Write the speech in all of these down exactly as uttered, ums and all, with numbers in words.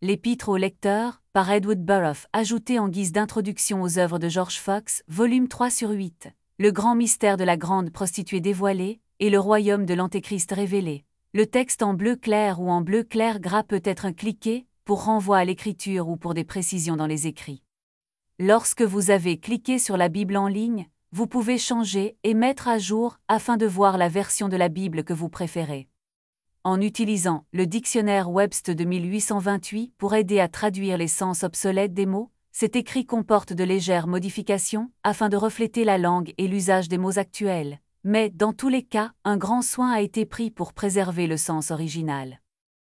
L'Épître aux lecteurs, par Edward Burrough, ajouté en guise d'introduction aux œuvres de George Fox, volume trois sur huit. Le grand mystère de la grande prostituée dévoilée, et le royaume de l'Antéchrist révélé. Le texte en bleu clair ou en bleu clair gras peut être cliqué, pour renvoi à l'écriture ou pour des précisions dans les écrits. Lorsque vous avez cliqué sur la Bible en ligne, vous pouvez changer et mettre à jour afin de voir la version de la Bible que vous préférez. En utilisant le dictionnaire Webster de mille huit cent vingt-huit pour aider à traduire les sens obsolètes des mots, cet écrit comporte de légères modifications afin de refléter la langue et l'usage des mots actuels, mais dans tous les cas, un grand soin a été pris pour préserver le sens original.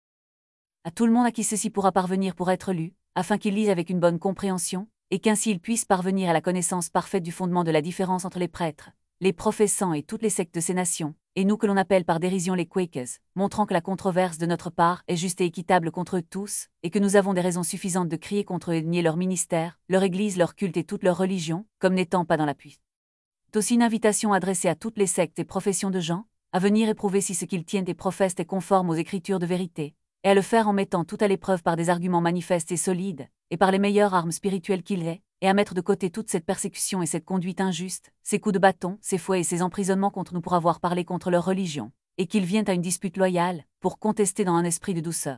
À tout le monde à qui ceci pourra parvenir pour être lu, afin qu'il lise avec une bonne compréhension, et qu'ainsi il puisse parvenir à la connaissance parfaite du fondement de la différence entre les prêtres, les professants et toutes les sectes de ces nations, et nous que l'on appelle par dérision les Quakers, montrant que la controverse de notre part est juste et équitable contre eux tous, et que nous avons des raisons suffisantes de crier contre eux et de nier leur ministère, leur église, leur culte et toute leur religion, comme n'étant pas dans la puissance. C'est aussi une invitation adressée à toutes les sectes et professions de gens, à venir éprouver si ce qu'ils tiennent et professent est conforme aux Écritures de vérité, et à le faire en mettant tout à l'épreuve par des arguments manifestes et solides, et par les meilleures armes spirituelles qu'il est, et à mettre de côté toute cette persécution et cette conduite injuste, ces coups de bâton, ces fouets et ces emprisonnements contre nous pour avoir parlé contre leur religion, et qu'ils viennent à une dispute loyale, pour contester dans un esprit de douceur.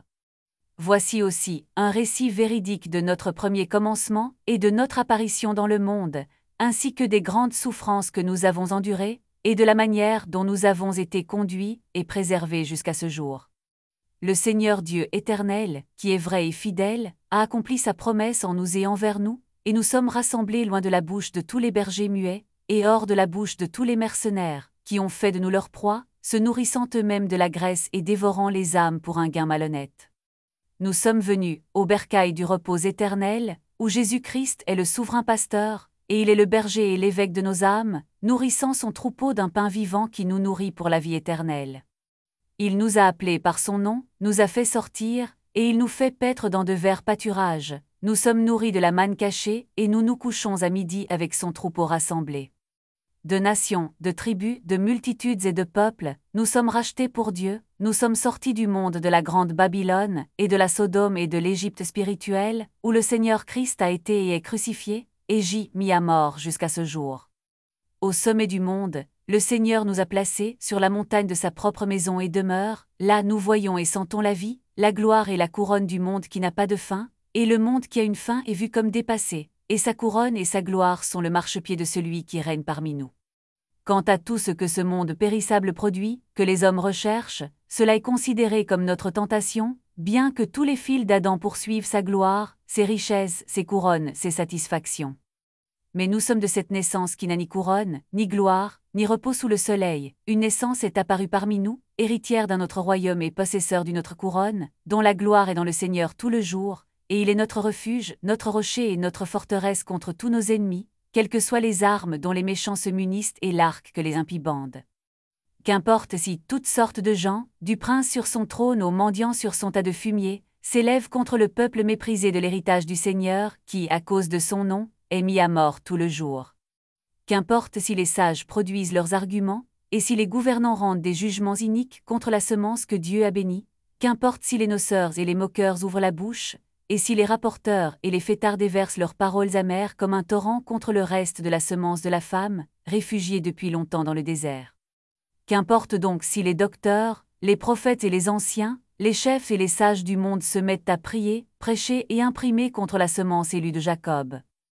Voici aussi un récit véridique de notre premier commencement et de notre apparition dans le monde, ainsi que des grandes souffrances que nous avons endurées, et de la manière dont nous avons été conduits et préservés jusqu'à ce jour. Le Seigneur Dieu éternel, qui est vrai et fidèle, a accompli sa promesse en nous et envers nous, et nous sommes rassemblés loin de la bouche de tous les bergers muets, et hors de la bouche de tous les mercenaires, qui ont fait de nous leur proie, se nourrissant eux-mêmes de la graisse et dévorant les âmes pour un gain malhonnête. Nous sommes venus, au bercail du repos éternel, où Jésus-Christ est le souverain pasteur, et il est le berger et l'évêque de nos âmes, nourrissant son troupeau d'un pain vivant qui nous nourrit pour la vie éternelle. Il nous a appelés par son nom, nous a fait sortir, et il nous fait paître dans de verts pâturages. Nous sommes nourris de la manne cachée, et nous nous couchons à midi avec son troupeau rassemblé. De nations, de tribus, de multitudes et de peuples, nous sommes rachetés pour Dieu, nous sommes sortis du monde de la grande Babylone, et de la Sodome et de l'Égypte spirituelle, où le Seigneur Christ a été et est crucifié, et j'y mis à mort jusqu'à ce jour. Au sommet du monde, le Seigneur nous a placés sur la montagne de sa propre maison et demeure, là nous voyons et sentons la vie, la gloire et la couronne du monde qui n'a pas de fin, et le monde qui a une fin est vu comme dépassé, et sa couronne et sa gloire sont le marchepied de celui qui règne parmi nous. Quant à tout ce que ce monde périssable produit, que les hommes recherchent, cela est considéré comme notre tentation, bien que tous les fils d'Adam poursuivent sa gloire, ses richesses, ses couronnes, ses satisfactions. Mais nous sommes de cette naissance qui n'a ni couronne, ni gloire, ni repos sous le soleil. Une naissance est apparue parmi nous, héritière d'un autre royaume et possesseur d'une autre couronne, dont la gloire est dans le Seigneur tout le jour, et il est notre refuge, notre rocher et notre forteresse contre tous nos ennemis, quelles que soient les armes dont les méchants se munissent et l'arc que les impies bandent. Qu'importe si toutes sortes de gens, du prince sur son trône au mendiant sur son tas de fumier, s'élèvent contre le peuple méprisé de l'héritage du Seigneur, qui, à cause de son nom, est mis à mort tout le jour. Qu'importe si les sages produisent leurs arguments, et si les gouvernants rendent des jugements iniques contre la semence que Dieu a bénie, qu'importe si les noceurs et les moqueurs ouvrent la bouche, et si les rapporteurs et les fêtards déversent leurs paroles amères comme un torrent contre le reste de la semence de la femme, réfugiée depuis longtemps dans le désert. Qu'importe donc si les docteurs, les prophètes et les anciens, les chefs et les sages du monde se mettent à prier, prêcher et imprimer contre la semence élue de Jacob.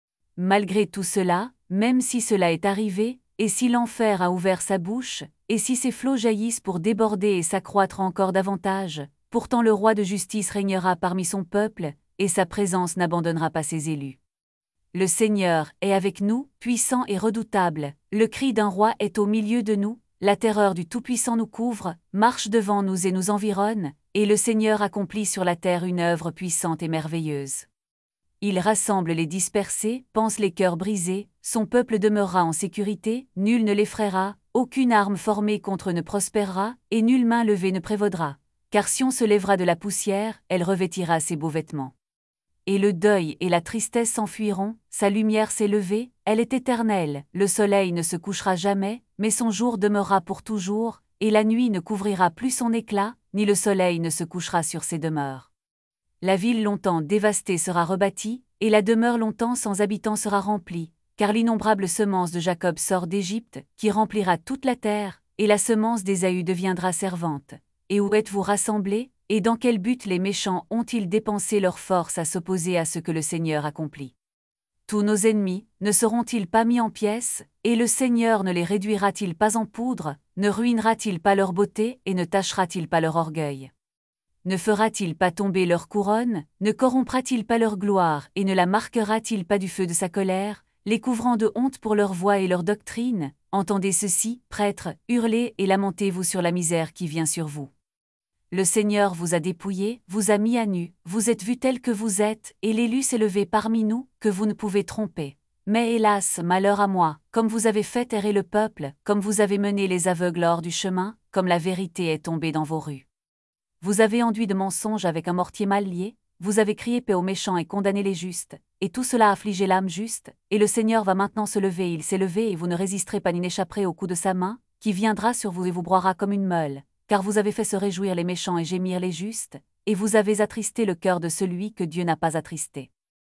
Malgré tout cela, même si cela est arrivé, et si l'enfer a ouvert sa bouche, et si ses flots jaillissent pour déborder et s'accroître encore davantage, pourtant le roi de justice régnera parmi son peuple, et sa présence n'abandonnera pas ses élus. Le Seigneur est avec nous, puissant et redoutable, le cri d'un roi est au milieu de nous, la terreur du Tout-Puissant nous couvre, marche devant nous et nous environne, et le Seigneur accomplit sur la terre une œuvre puissante et merveilleuse. Il rassemble les dispersés, panse les cœurs brisés, son peuple demeurera en sécurité, nul ne l'effraiera, aucune arme formée contre eux ne prospérera, et nulle main levée ne prévaudra. Car Sion se lèvera de la poussière, elle revêtira ses beaux vêtements. Et le deuil et la tristesse s'enfuiront, sa lumière s'est levée, elle est éternelle, le soleil ne se couchera jamais, mais son jour demeurera pour toujours, et la nuit ne couvrira plus son éclat, ni le soleil ne se couchera sur ses demeures. La ville longtemps dévastée sera rebâtie, et la demeure longtemps sans habitants sera remplie, car l'innombrable semence de Jacob sort d'Égypte, qui remplira toute la terre, et la semence d'Ésaü deviendra servante. Et où êtes-vous rassemblés, et dans quel but les méchants ont-ils dépensé leur force à s'opposer à ce que le Seigneur accomplit? Tous nos ennemis ne seront-ils pas mis en pièces, et le Seigneur ne les réduira-t-il pas en poudre, ne ruinera-t-il pas leur beauté et ne tachera-t-il pas leur orgueil? Ne fera-t-il pas tomber leur couronne, ne corrompra-t-il pas leur gloire et ne la marquera-t-il pas du feu de sa colère, les couvrant de honte pour leur voix et leur doctrine? Entendez ceci, prêtres, hurlez et lamentez-vous sur la misère qui vient sur vous. Le Seigneur vous a dépouillés, vous a mis à nu, vous êtes vus tels que vous êtes, et l'élu s'est levé parmi nous, que vous ne pouvez tromper. Mais hélas, malheur à moi, comme vous avez fait errer le peuple, comme vous avez mené les aveugles hors du chemin, comme la vérité est tombée dans vos rues. Vous avez enduit de mensonges avec un mortier mal lié, vous avez crié paix aux méchants et condamné les justes, et tout cela a affligé l'âme juste, et le Seigneur va maintenant se lever, il s'est levé et vous ne résisterez pas ni n'échapperez au coup de sa main, qui viendra sur vous et vous broiera comme une meule. Car vous avez fait se réjouir les méchants et gémir les justes, et vous avez attristé le cœur de celui que Dieu n'a pas attristé.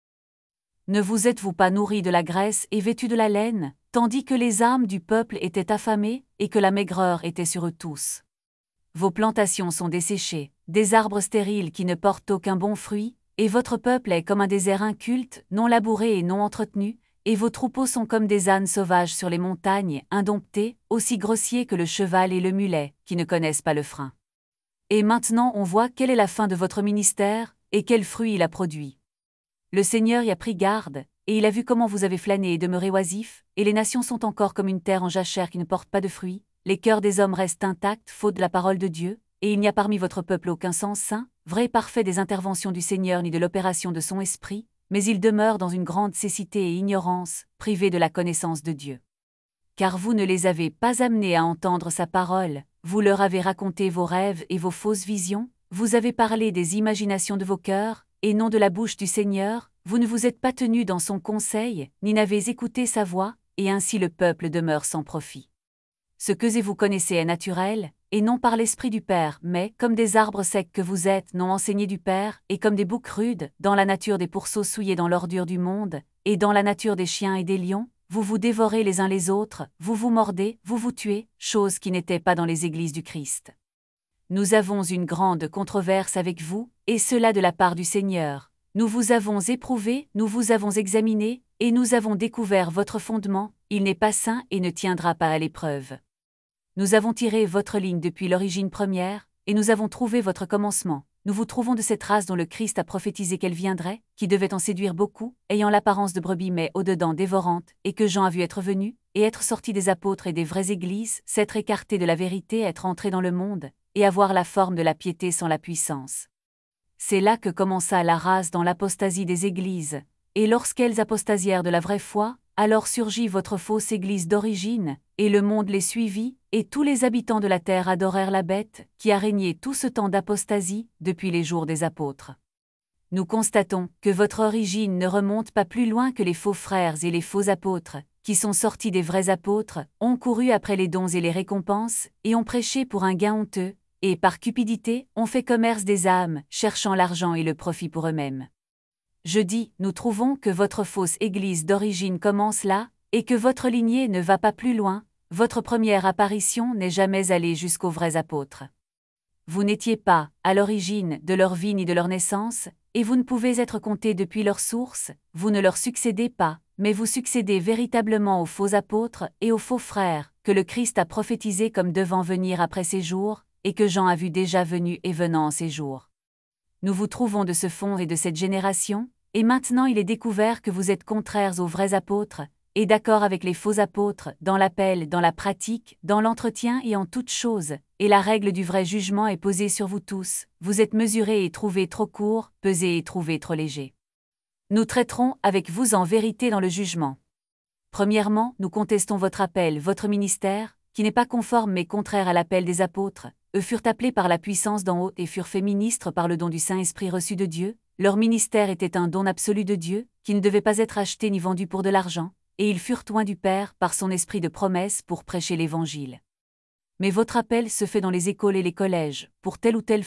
Ne vous êtes-vous pas nourris de la graisse et vêtus de la laine, tandis que les âmes du peuple étaient affamées, et que la maigreur était sur eux tous? Vos plantations sont desséchées, des arbres stériles qui ne portent aucun bon fruit, et votre peuple est comme un désert inculte, non labouré et non entretenu, et vos troupeaux sont comme des ânes sauvages sur les montagnes, indomptés, aussi grossiers que le cheval et le mulet, qui ne connaissent pas le frein. Et maintenant on voit quelle est la fin de votre ministère, et quel fruit il a produit. Le Seigneur y a pris garde, et il a vu comment vous avez flâné et demeuré oisifs, et les nations sont encore comme une terre en jachère qui ne porte pas de fruits, les cœurs des hommes restent intacts faute de la parole de Dieu, et il n'y a parmi votre peuple aucun sens saint, vrai et parfait des interventions du Seigneur ni de l'opération de son esprit, mais il demeure dans une grande cécité et ignorance, privé de la connaissance de Dieu. Car vous ne les avez pas amenés à entendre sa parole, vous leur avez raconté vos rêves et vos fausses visions, vous avez parlé des imaginations de vos cœurs, et non de la bouche du Seigneur, vous ne vous êtes pas tenus dans son conseil, ni n'avez écouté sa voix, et ainsi le peuple demeure sans profit. Ce que vous connaissez est naturel, et non par l'Esprit du Père, mais, comme des arbres secs que vous êtes, non enseignés du Père, et comme des boucs rudes, dans la nature des pourceaux souillés dans l'ordure du monde, et dans la nature des chiens et des lions, vous vous dévorez les uns les autres, vous vous mordez, vous vous tuez, chose qui n'était pas dans les églises du Christ. Nous avons une grande controverse avec vous, et cela de la part du Seigneur. Nous vous avons éprouvé, nous vous avons examiné, et nous avons découvert votre fondement, il n'est pas sain et ne tiendra pas à l'épreuve. Nous avons tiré votre ligne depuis l'origine première, et nous avons trouvé votre commencement. Nous vous trouvons de cette race dont le Christ a prophétisé qu'elle viendrait, qui devait en séduire beaucoup, ayant l'apparence de brebis mais au-dedans dévorante, et que Jean a vu être venu, et être sorti des apôtres et des vraies églises, s'être écarté de la vérité, être entré dans le monde, et avoir la forme de la piété sans la puissance. C'est là que commença la race dans l'apostasie des églises, et lorsqu'elles apostasièrent de la vraie foi, alors surgit votre fausse église d'origine, et le monde les suivit, et tous les habitants de la terre adorèrent la bête, qui a régné tout ce temps d'apostasie, depuis les jours des apôtres. Nous constatons que votre origine ne remonte pas plus loin que les faux frères et les faux apôtres, qui sont sortis des vrais apôtres, ont couru après les dons et les récompenses, et ont prêché pour un gain honteux, et par cupidité, ont fait commerce des âmes, cherchant l'argent et le profit pour eux-mêmes. Je dis, nous trouvons que votre fausse église d'origine commence là, et que votre lignée ne va pas plus loin, votre première apparition n'est jamais allée jusqu'aux vrais apôtres. Vous n'étiez pas, à l'origine, de leur vie ni de leur naissance, et vous ne pouvez être comptés depuis leur source, vous ne leur succédez pas, mais vous succédez véritablement aux faux apôtres et aux faux frères, que le Christ a prophétisés comme devant venir après ces jours, et que Jean a vu déjà venu et venant en ces jours. Nous vous trouvons de ce fond et de cette génération, et maintenant il est découvert que vous êtes contraires aux vrais apôtres, et d'accord avec les faux apôtres, dans l'appel, dans la pratique, dans l'entretien et en toutes choses, et la règle du vrai jugement est posée sur vous tous, vous êtes mesurés et trouvés trop courts, pesés et trouvés trop légers. Nous traiterons avec vous en vérité dans le jugement. Premièrement, nous contestons votre appel, votre ministère, qui n'est pas conforme mais contraire à l'appel des apôtres. Eux furent appelés par la puissance d'en haut et furent faits ministres par le don du Saint-Esprit reçu de Dieu. Leur ministère était un don absolu de Dieu, qui ne devait pas être acheté ni vendu pour de l'argent, et ils furent oints du Père par son esprit de promesse pour prêcher l'Évangile. Mais votre appel se fait dans les écoles et les collèges, pour telle ou telle fin,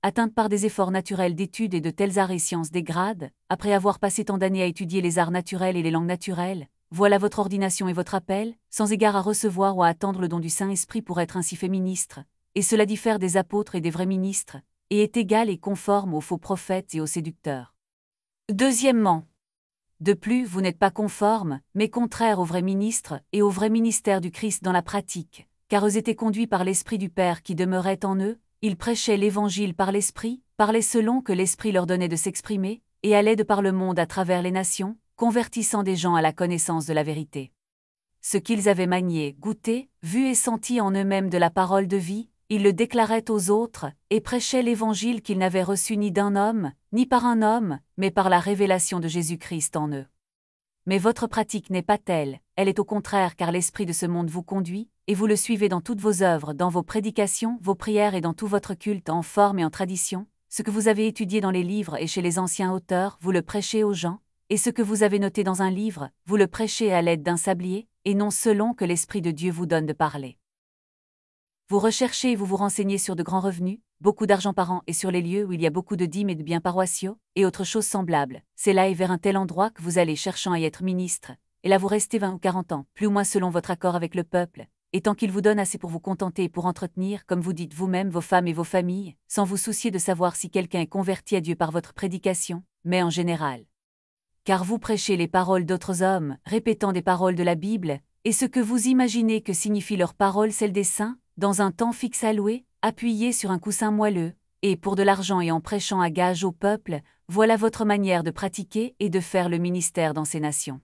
atteinte par des efforts naturels d'études et de tels arts et sciences dégradent, après avoir passé tant d'années à étudier les arts naturels et les langues naturelles, voilà votre ordination et votre appel, sans égard à recevoir ou à attendre le don du Saint-Esprit pour être ainsi fait ministre, et cela diffère des apôtres et des vrais ministres, et est égal et conforme aux faux prophètes et aux séducteurs. Deuxièmement, de plus, vous n'êtes pas conforme, mais contraire aux vrais ministres et au vrai ministère du Christ dans la pratique, car eux étaient conduits par l'Esprit du Père qui demeurait en eux, ils prêchaient l'Évangile par l'Esprit, parlaient selon que l'Esprit leur donnait de s'exprimer, et allaient de par le monde à travers les nations, convertissant des gens à la connaissance de la vérité. Ce qu'ils avaient manié, goûté, vu et senti en eux-mêmes de la parole de vie, ils le déclaraient aux autres, et prêchaient l'Évangile qu'ils n'avaient reçu ni d'un homme, ni par un homme, mais par la révélation de Jésus-Christ en eux. Mais votre pratique n'est pas telle, elle est au contraire car l'esprit de ce monde vous conduit, et vous le suivez dans toutes vos œuvres, dans vos prédications, vos prières et dans tout votre culte en forme et en tradition, ce que vous avez étudié dans les livres et chez les anciens auteurs, vous le prêchez aux gens, et ce que vous avez noté dans un livre, vous le prêchez à l'aide d'un sablier, et non selon que l'Esprit de Dieu vous donne de parler. Vous recherchez et vous vous renseignez sur de grands revenus, beaucoup d'argent par an et sur les lieux où il y a beaucoup de dîmes et de biens paroissiaux, et autres choses semblables. C'est là et vers un tel endroit que vous allez cherchant à y être ministre, et là vous restez vingt ou quarante ans, plus ou moins selon votre accord avec le peuple, et tant qu'il vous donne assez pour vous contenter et pour entretenir, comme vous dites vous-même, vos femmes et vos familles, sans vous soucier de savoir si quelqu'un est converti à Dieu par votre prédication, mais en général. Car vous prêchez les paroles d'autres hommes, répétant des paroles de la Bible, et ce que vous imaginez que signifient leurs paroles celles des saints, dans un temps fixe alloué, appuyé sur un coussin moelleux, et pour de l'argent et en prêchant à gage au peuple, voilà votre manière de pratiquer et de faire le ministère dans ces nations.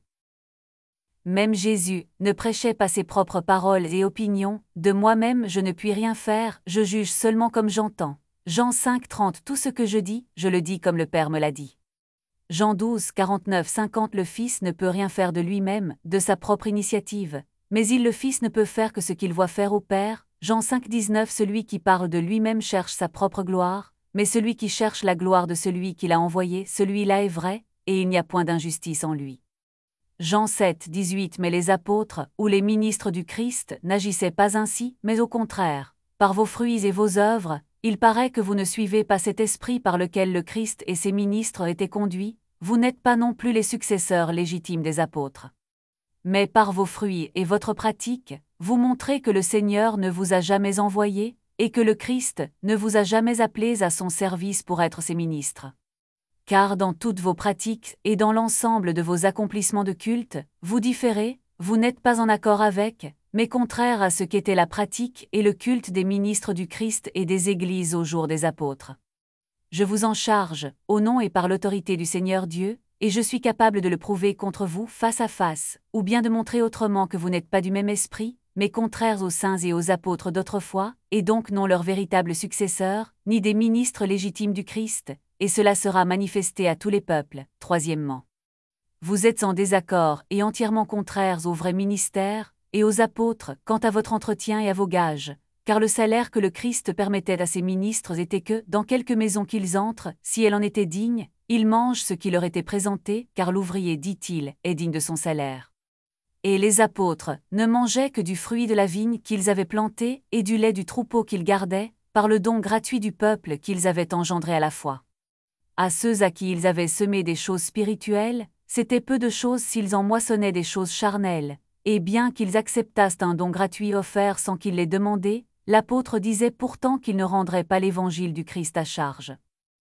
Même Jésus ne prêchait pas ses propres paroles et opinions, de moi-même je ne puis rien faire, je juge seulement comme j'entends. Jean cinq trente Tout ce que je dis, je le dis comme le Père me l'a dit. Jean douze quarante-neuf cinquante Le Fils ne peut rien faire de lui-même, de sa propre initiative, mais il le Fils ne peut faire que ce qu'il voit faire au Père. Jean cinq dix-neuf Celui qui parle de lui-même cherche sa propre gloire, mais celui qui cherche la gloire de celui qui l'a envoyé, celui-là est vrai, et il n'y a point d'injustice en lui. Jean sept dix-huit Mais les apôtres, ou les ministres du Christ, n'agissaient pas ainsi, mais au contraire. Par vos fruits et vos œuvres, il paraît que vous ne suivez pas cet esprit par lequel le Christ et ses ministres étaient conduits, vous n'êtes pas non plus les successeurs légitimes des apôtres. Mais par vos fruits et votre pratique, vous montrez que le Seigneur ne vous a jamais envoyé, et que le Christ ne vous a jamais appelés à son service pour être ses ministres. Car dans toutes vos pratiques et dans l'ensemble de vos accomplissements de culte, vous différez, vous n'êtes pas en accord avec, mais contraire à ce qu'était la pratique et le culte des ministres du Christ et des Églises au jour des apôtres. Je vous en charge, au nom et par l'autorité du Seigneur Dieu, et je suis capable de le prouver contre vous face à face, ou bien de montrer autrement que vous n'êtes pas du même esprit, mais contraires aux saints et aux apôtres d'autrefois, et donc non leurs véritables successeurs, ni des ministres légitimes du Christ, et cela sera manifesté à tous les peuples. Troisièmement, vous êtes en désaccord et entièrement contraires aux vrais ministères, et aux apôtres, quant à votre entretien et à vos gages, car le salaire que le Christ permettait à ses ministres était que, dans quelque maison qu'ils entrent, si elle en était digne, ils mangent ce qui leur était présenté, car l'ouvrier, dit-il, est digne de son salaire. Et les apôtres ne mangeaient que du fruit de la vigne qu'ils avaient plantée et du lait du troupeau qu'ils gardaient, par le don gratuit du peuple qu'ils avaient engendré à la foi. À ceux à qui ils avaient semé des choses spirituelles, c'était peu de choses s'ils en moissonnaient des choses charnelles, et bien qu'ils acceptassent un don gratuit offert sans qu'ils l'aient demandé, l'apôtre disait pourtant qu'il ne rendrait pas l'évangile du Christ à charge.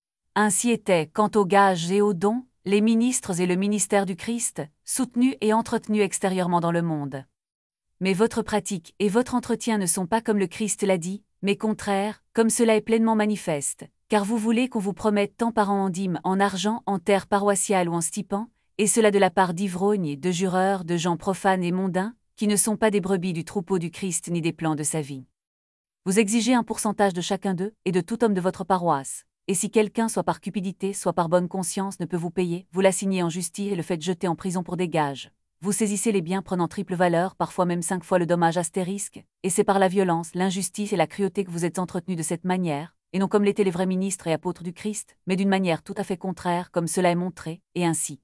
Ainsi étaient, quant aux gages et aux dons, les ministres et le ministère du Christ, soutenus et entretenus extérieurement dans le monde. Mais votre pratique et votre entretien ne sont pas comme le Christ l'a dit, mais contraires, comme cela est pleinement manifeste, car vous voulez qu'on vous promette tant par an en dîmes, en argent, en terre paroissiale ou en stipend, et cela de la part d'ivrognes, de jureurs, de gens profanes et mondains, qui ne sont pas des brebis du troupeau du Christ ni des plants de sa vie. Vous exigez un pourcentage de chacun d'eux et de tout homme de votre paroisse. Et si quelqu'un, soit par cupidité, soit par bonne conscience, ne peut vous payer, vous l'assignez en justice et le faites jeter en prison pour des gages. Vous saisissez les biens prenant triple valeur, parfois même cinq fois le dommage astérisque, et c'est par la violence, l'injustice et la cruauté que vous êtes entretenus de cette manière, et non comme l'étaient les vrais ministres et apôtres du Christ, mais d'une manière tout à fait contraire, comme cela est montré, et ainsi.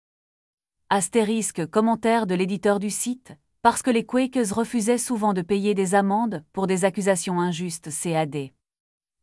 Astérisque commentaire de l'éditeur du site, parce que les Quakers refusaient souvent de payer des amendes pour des accusations injustes C A D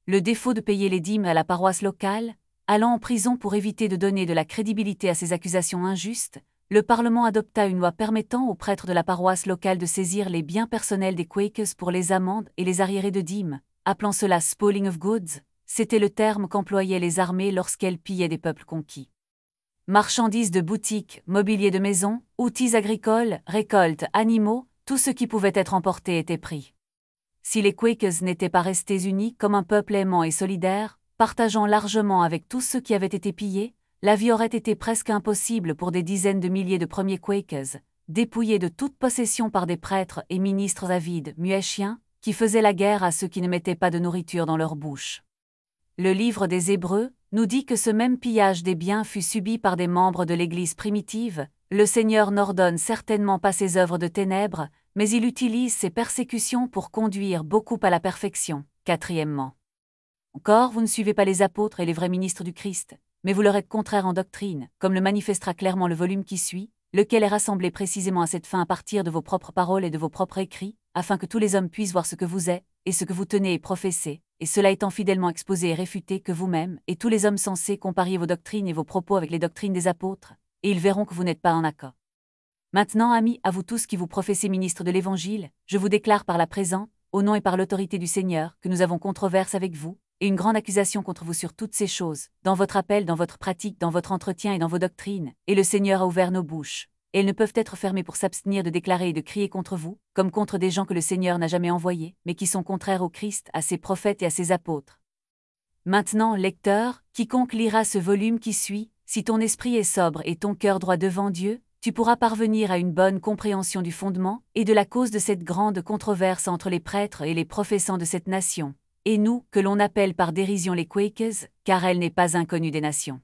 le défaut de payer les dîmes à la paroisse locale, allant en prison pour éviter de donner de la crédibilité à ces accusations injustes, le Parlement adopta une loi permettant aux prêtres de la paroisse locale de saisir les biens personnels des Quakers pour les amendes et les arriérés de dîmes, appelant cela spoiling of goods, c'était le terme qu'employaient les armées lorsqu'elles pillaient des peuples conquis. Marchandises de boutiques, mobilier de maison, outils agricoles, récoltes, animaux, tout ce qui pouvait être emporté était pris. Si les Quakers n'étaient pas restés unis comme un peuple aimant et solidaire, partageant largement avec tous ceux qui avaient été pillés, la vie aurait été presque impossible pour des dizaines de milliers de premiers Quakers, dépouillés de toute possession par des prêtres et ministres avides, muets chiens, qui faisaient la guerre à ceux qui ne mettaient pas de nourriture dans leur bouche. Le livre des Hébreux nous dit que ce même pillage des biens fut subi par des membres de l'Église primitive. Le Seigneur n'ordonne certainement pas ses œuvres de ténèbres, mais il utilise ces persécutions pour conduire beaucoup à la perfection. Quatrièmement. Encore, vous ne suivez pas les apôtres et les vrais ministres du Christ, mais vous leur êtes contraires en doctrine, comme le manifestera clairement le volume qui suit, lequel est rassemblé précisément à cette fin à partir de vos propres paroles et de vos propres écrits, afin que tous les hommes puissent voir ce que vous êtes, et ce que vous tenez et professez, et cela étant fidèlement exposé et réfuté que vous-même, et tous les hommes sensés compariez vos doctrines et vos propos avec les doctrines des apôtres, et ils verront que vous n'êtes pas en accord. Maintenant, amis, à vous tous qui vous professez ministres de l'Évangile, je vous déclare par la présente, au nom et par l'autorité du Seigneur, que nous avons controverse avec vous, et une grande accusation contre vous sur toutes ces choses, dans votre appel, dans votre pratique, dans votre entretien et dans vos doctrines, et le Seigneur a ouvert nos bouches, et elles ne peuvent être fermées pour s'abstenir de déclarer et de crier contre vous, comme contre des gens que le Seigneur n'a jamais envoyés, mais qui sont contraires au Christ, à ses prophètes et à ses apôtres. Maintenant, lecteur, quiconque lira ce volume qui suit, si ton esprit est sobre et ton cœur droit devant Dieu, tu pourras parvenir à une bonne compréhension du fondement et de la cause de cette grande controverse entre les prêtres et les professants de cette nation, et nous, que l'on appelle par dérision les Quakers, car elle n'est pas inconnue des nations.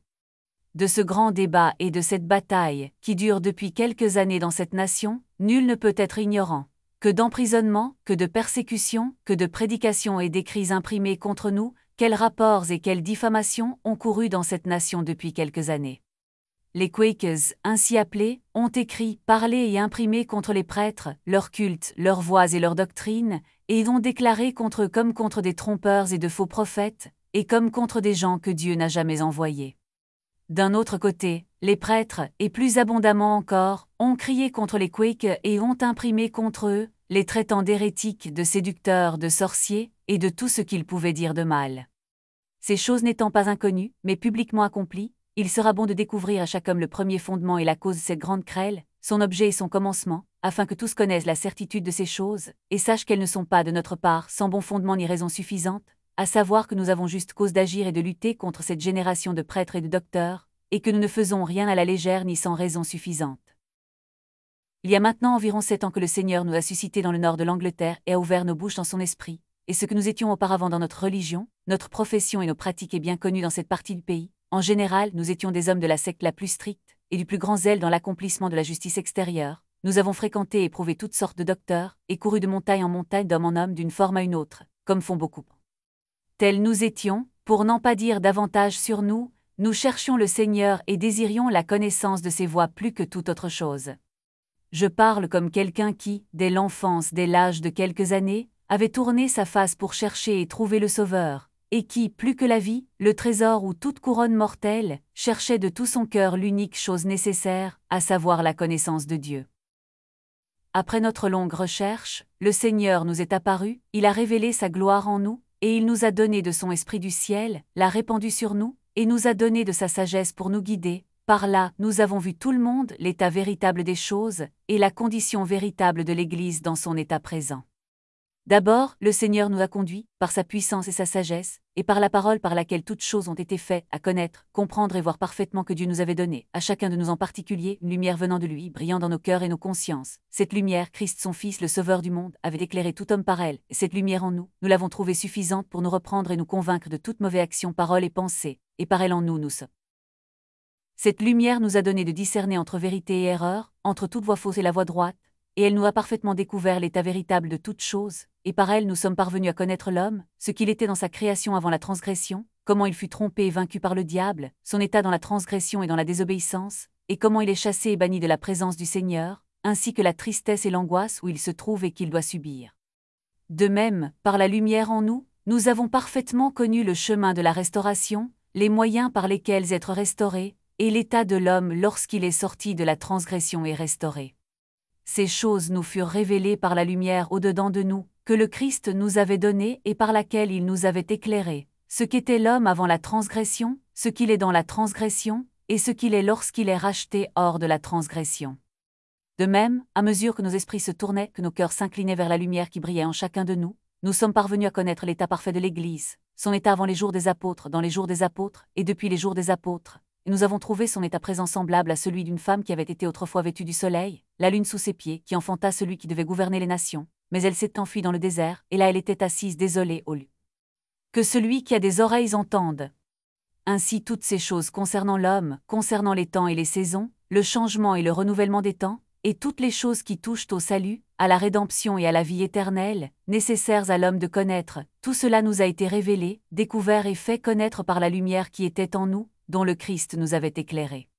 De ce grand débat et de cette bataille, qui dure depuis quelques années dans cette nation, nul ne peut être ignorant, que d'emprisonnement, que de persécutions, que de prédications et d'écrits imprimés contre nous, quels rapports et quelles diffamations ont couru dans cette nation depuis quelques années. Les Quakers, ainsi appelés, ont écrit, parlé et imprimé contre les prêtres, leur culte, leurs voies et leurs doctrines, et ont déclaré contre eux comme contre des trompeurs et de faux prophètes, et comme contre des gens que Dieu n'a jamais envoyés. D'un autre côté, les prêtres, et plus abondamment encore, ont crié contre les Quakers et ont imprimé contre eux, les traitant d'hérétiques, de séducteurs, de sorciers, et de tout ce qu'ils pouvaient dire de mal. Ces choses n'étant pas inconnues, mais publiquement accomplies, il sera bon de découvrir à chaque homme le premier fondement et la cause de cette grande querelle, son objet et son commencement, afin que tous connaissent la certitude de ces choses, et sachent qu'elles ne sont pas de notre part sans bon fondement ni raison suffisante, à savoir que nous avons juste cause d'agir et de lutter contre cette génération de prêtres et de docteurs, et que nous ne faisons rien à la légère ni sans raison suffisante. Il y a maintenant environ sept ans que le Seigneur nous a suscités dans le nord de l'Angleterre et a ouvert nos bouches dans son esprit, et ce que nous étions auparavant dans notre religion, notre profession et nos pratiques est bien connu dans cette partie du pays. En général, nous étions des hommes de la secte la plus stricte, et du plus grand zèle dans l'accomplissement de la justice extérieure. Nous avons fréquenté et éprouvé toutes sortes de docteurs, et couru de montagne en montagne, d'homme en homme, d'une forme à une autre, comme font beaucoup. Tels nous étions, pour n'en pas dire davantage sur nous, nous cherchions le Seigneur et désirions la connaissance de ses voies plus que toute autre chose. Je parle comme quelqu'un qui, dès l'enfance, dès l'âge de quelques années, avait tourné sa face pour chercher et trouver le Sauveur, et qui, plus que la vie, le trésor ou toute couronne mortelle, cherchait de tout son cœur l'unique chose nécessaire, à savoir la connaissance de Dieu. Après notre longue recherche, le Seigneur nous est apparu, il a révélé sa gloire en nous, et il nous a donné de son esprit du ciel, l'a répandu sur nous, et nous a donné de sa sagesse pour nous guider. Par là, nous avons vu tout le monde, l'état véritable des choses, et la condition véritable de l'Église dans son état présent. D'abord, le Seigneur nous a conduits, par sa puissance et sa sagesse, et par la parole par laquelle toutes choses ont été faites, à connaître, comprendre et voir parfaitement que Dieu nous avait donné, à chacun de nous en particulier, une lumière venant de lui, brillant dans nos cœurs et nos consciences. Cette lumière, Christ son Fils, le Sauveur du monde, avait éclairé tout homme par elle, et cette lumière en nous, nous l'avons trouvée suffisante pour nous reprendre et nous convaincre de toute mauvaise action, parole et pensée, et par elle en nous nous sommes. Cette lumière nous a donné de discerner entre vérité et erreur, entre toute voie fausse et la voie droite, et elle nous a parfaitement découvert l'état véritable de toutes choses, et par elle nous sommes parvenus à connaître l'homme, ce qu'il était dans sa création avant la transgression, comment il fut trompé et vaincu par le diable, son état dans la transgression et dans la désobéissance, et comment il est chassé et banni de la présence du Seigneur, ainsi que la tristesse et l'angoisse où il se trouve et qu'il doit subir. De même, par la lumière en nous, Nous avons parfaitement connu le chemin de la restauration, les moyens par lesquels être restauré, et l'état de l'homme lorsqu'il est sorti de la transgression et restauré. Ces choses nous furent révélées par la lumière au-dedans de nous, que le Christ nous avait donnée et par laquelle il nous avait éclairé, ce qu'était l'homme avant la transgression, ce qu'il est dans la transgression, et ce qu'il est lorsqu'il est racheté hors de la transgression. De même, à mesure que nos esprits se tournaient, que nos cœurs s'inclinaient vers la lumière qui brillait en chacun de nous, nous sommes parvenus à connaître l'état parfait de l'Église, son état avant les jours des apôtres, dans les jours des apôtres, et depuis les jours des apôtres, et nous avons trouvé son état présent semblable à celui d'une femme qui avait été autrefois vêtue du soleil, la lune sous ses pieds, qui enfanta celui qui devait gouverner les nations, mais elle s'est enfuie dans le désert, et là elle était assise désolée au lieu. Que celui qui a des oreilles entende. Ainsi toutes ces choses concernant l'homme, concernant les temps et les saisons, le changement et le renouvellement des temps, et toutes les choses qui touchent au salut, à la rédemption et à la vie éternelle, nécessaires à l'homme de connaître, tout cela nous a été révélé, découvert et fait connaître par la lumière qui était en nous, dont le Christ nous avait éclairés.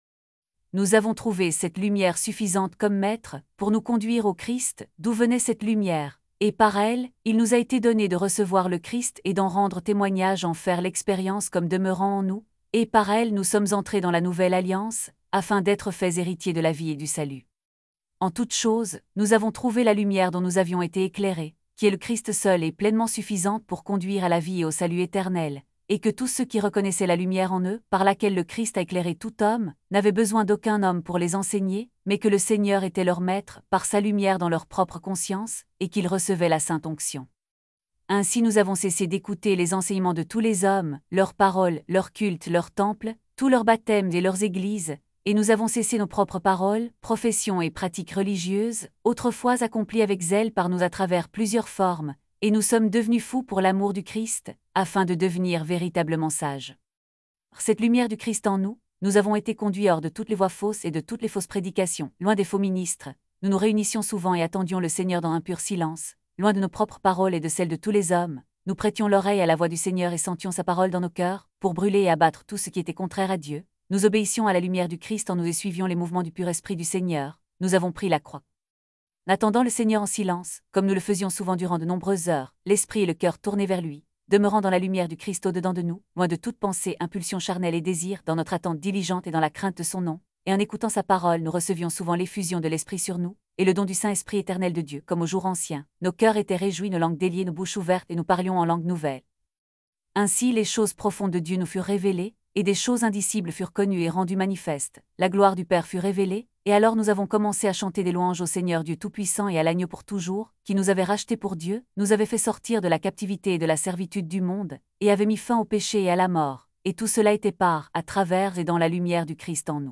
Nous avons trouvé cette lumière suffisante comme maître, pour nous conduire au Christ, d'où venait cette lumière, et par elle, il nous a été donné de recevoir le Christ et d'en rendre témoignage, en faire l'expérience comme demeurant en nous, et par elle nous sommes entrés dans la nouvelle alliance, afin d'être faits héritiers de la vie et du salut. En toutes choses, nous avons trouvé la lumière dont nous avions été éclairés, qui est le Christ seul et pleinement suffisante pour conduire à la vie et au salut éternel, et que tous ceux qui reconnaissaient la lumière en eux, par laquelle le Christ a éclairé tout homme, n'avaient besoin d'aucun homme pour les enseigner, mais que le Seigneur était leur maître, par sa lumière dans leur propre conscience, et qu'ils recevaient la sainte onction. Ainsi nous avons cessé d'écouter les enseignements de tous les hommes, leurs paroles, leurs cultes, leurs temples, tous leurs baptêmes et leurs églises, et nous avons cessé nos propres paroles, professions et pratiques religieuses, autrefois accomplies avec zèle par nous à travers plusieurs formes, et nous sommes devenus fous pour l'amour du Christ, afin de devenir véritablement sages. Par cette lumière du Christ en nous, nous avons été conduits hors de toutes les voies fausses et de toutes les fausses prédications, loin des faux ministres. Nous nous réunissions souvent et attendions le Seigneur dans un pur silence, loin de nos propres paroles et de celles de tous les hommes. Nous prêtions l'oreille à la voix du Seigneur et sentions sa parole dans nos cœurs, pour brûler et abattre tout ce qui était contraire à Dieu. Nous obéissions à la lumière du Christ en nous et suivions les mouvements du pur esprit du Seigneur. Nous avons pris la croix. Attendant le Seigneur en silence, comme nous le faisions souvent durant de nombreuses heures, l'esprit et le cœur tournés vers lui, demeurant dans la lumière du Christ au-dedans de nous, loin de toute pensée, impulsion charnelle et désir, dans notre attente diligente et dans la crainte de son nom, et en écoutant sa parole, nous recevions souvent l'effusion de l'Esprit sur nous, et le don du Saint-Esprit éternel de Dieu, comme au jour ancien. Nos cœurs étaient réjouis, nos langues déliées, nos bouches ouvertes, et nous parlions en langue nouvelle. Ainsi les choses profondes de Dieu nous furent révélées, et des choses indicibles furent connues et rendues manifestes. La gloire du Père fut révélée, et alors nous avons commencé à chanter des louanges au Seigneur Dieu Tout-Puissant et à l'Agneau pour toujours, qui nous avait rachetés pour Dieu, nous avait fait sortir de la captivité et de la servitude du monde, et avait mis fin au péché et à la mort, et tout cela était par, à travers et dans la lumière du Christ en nous.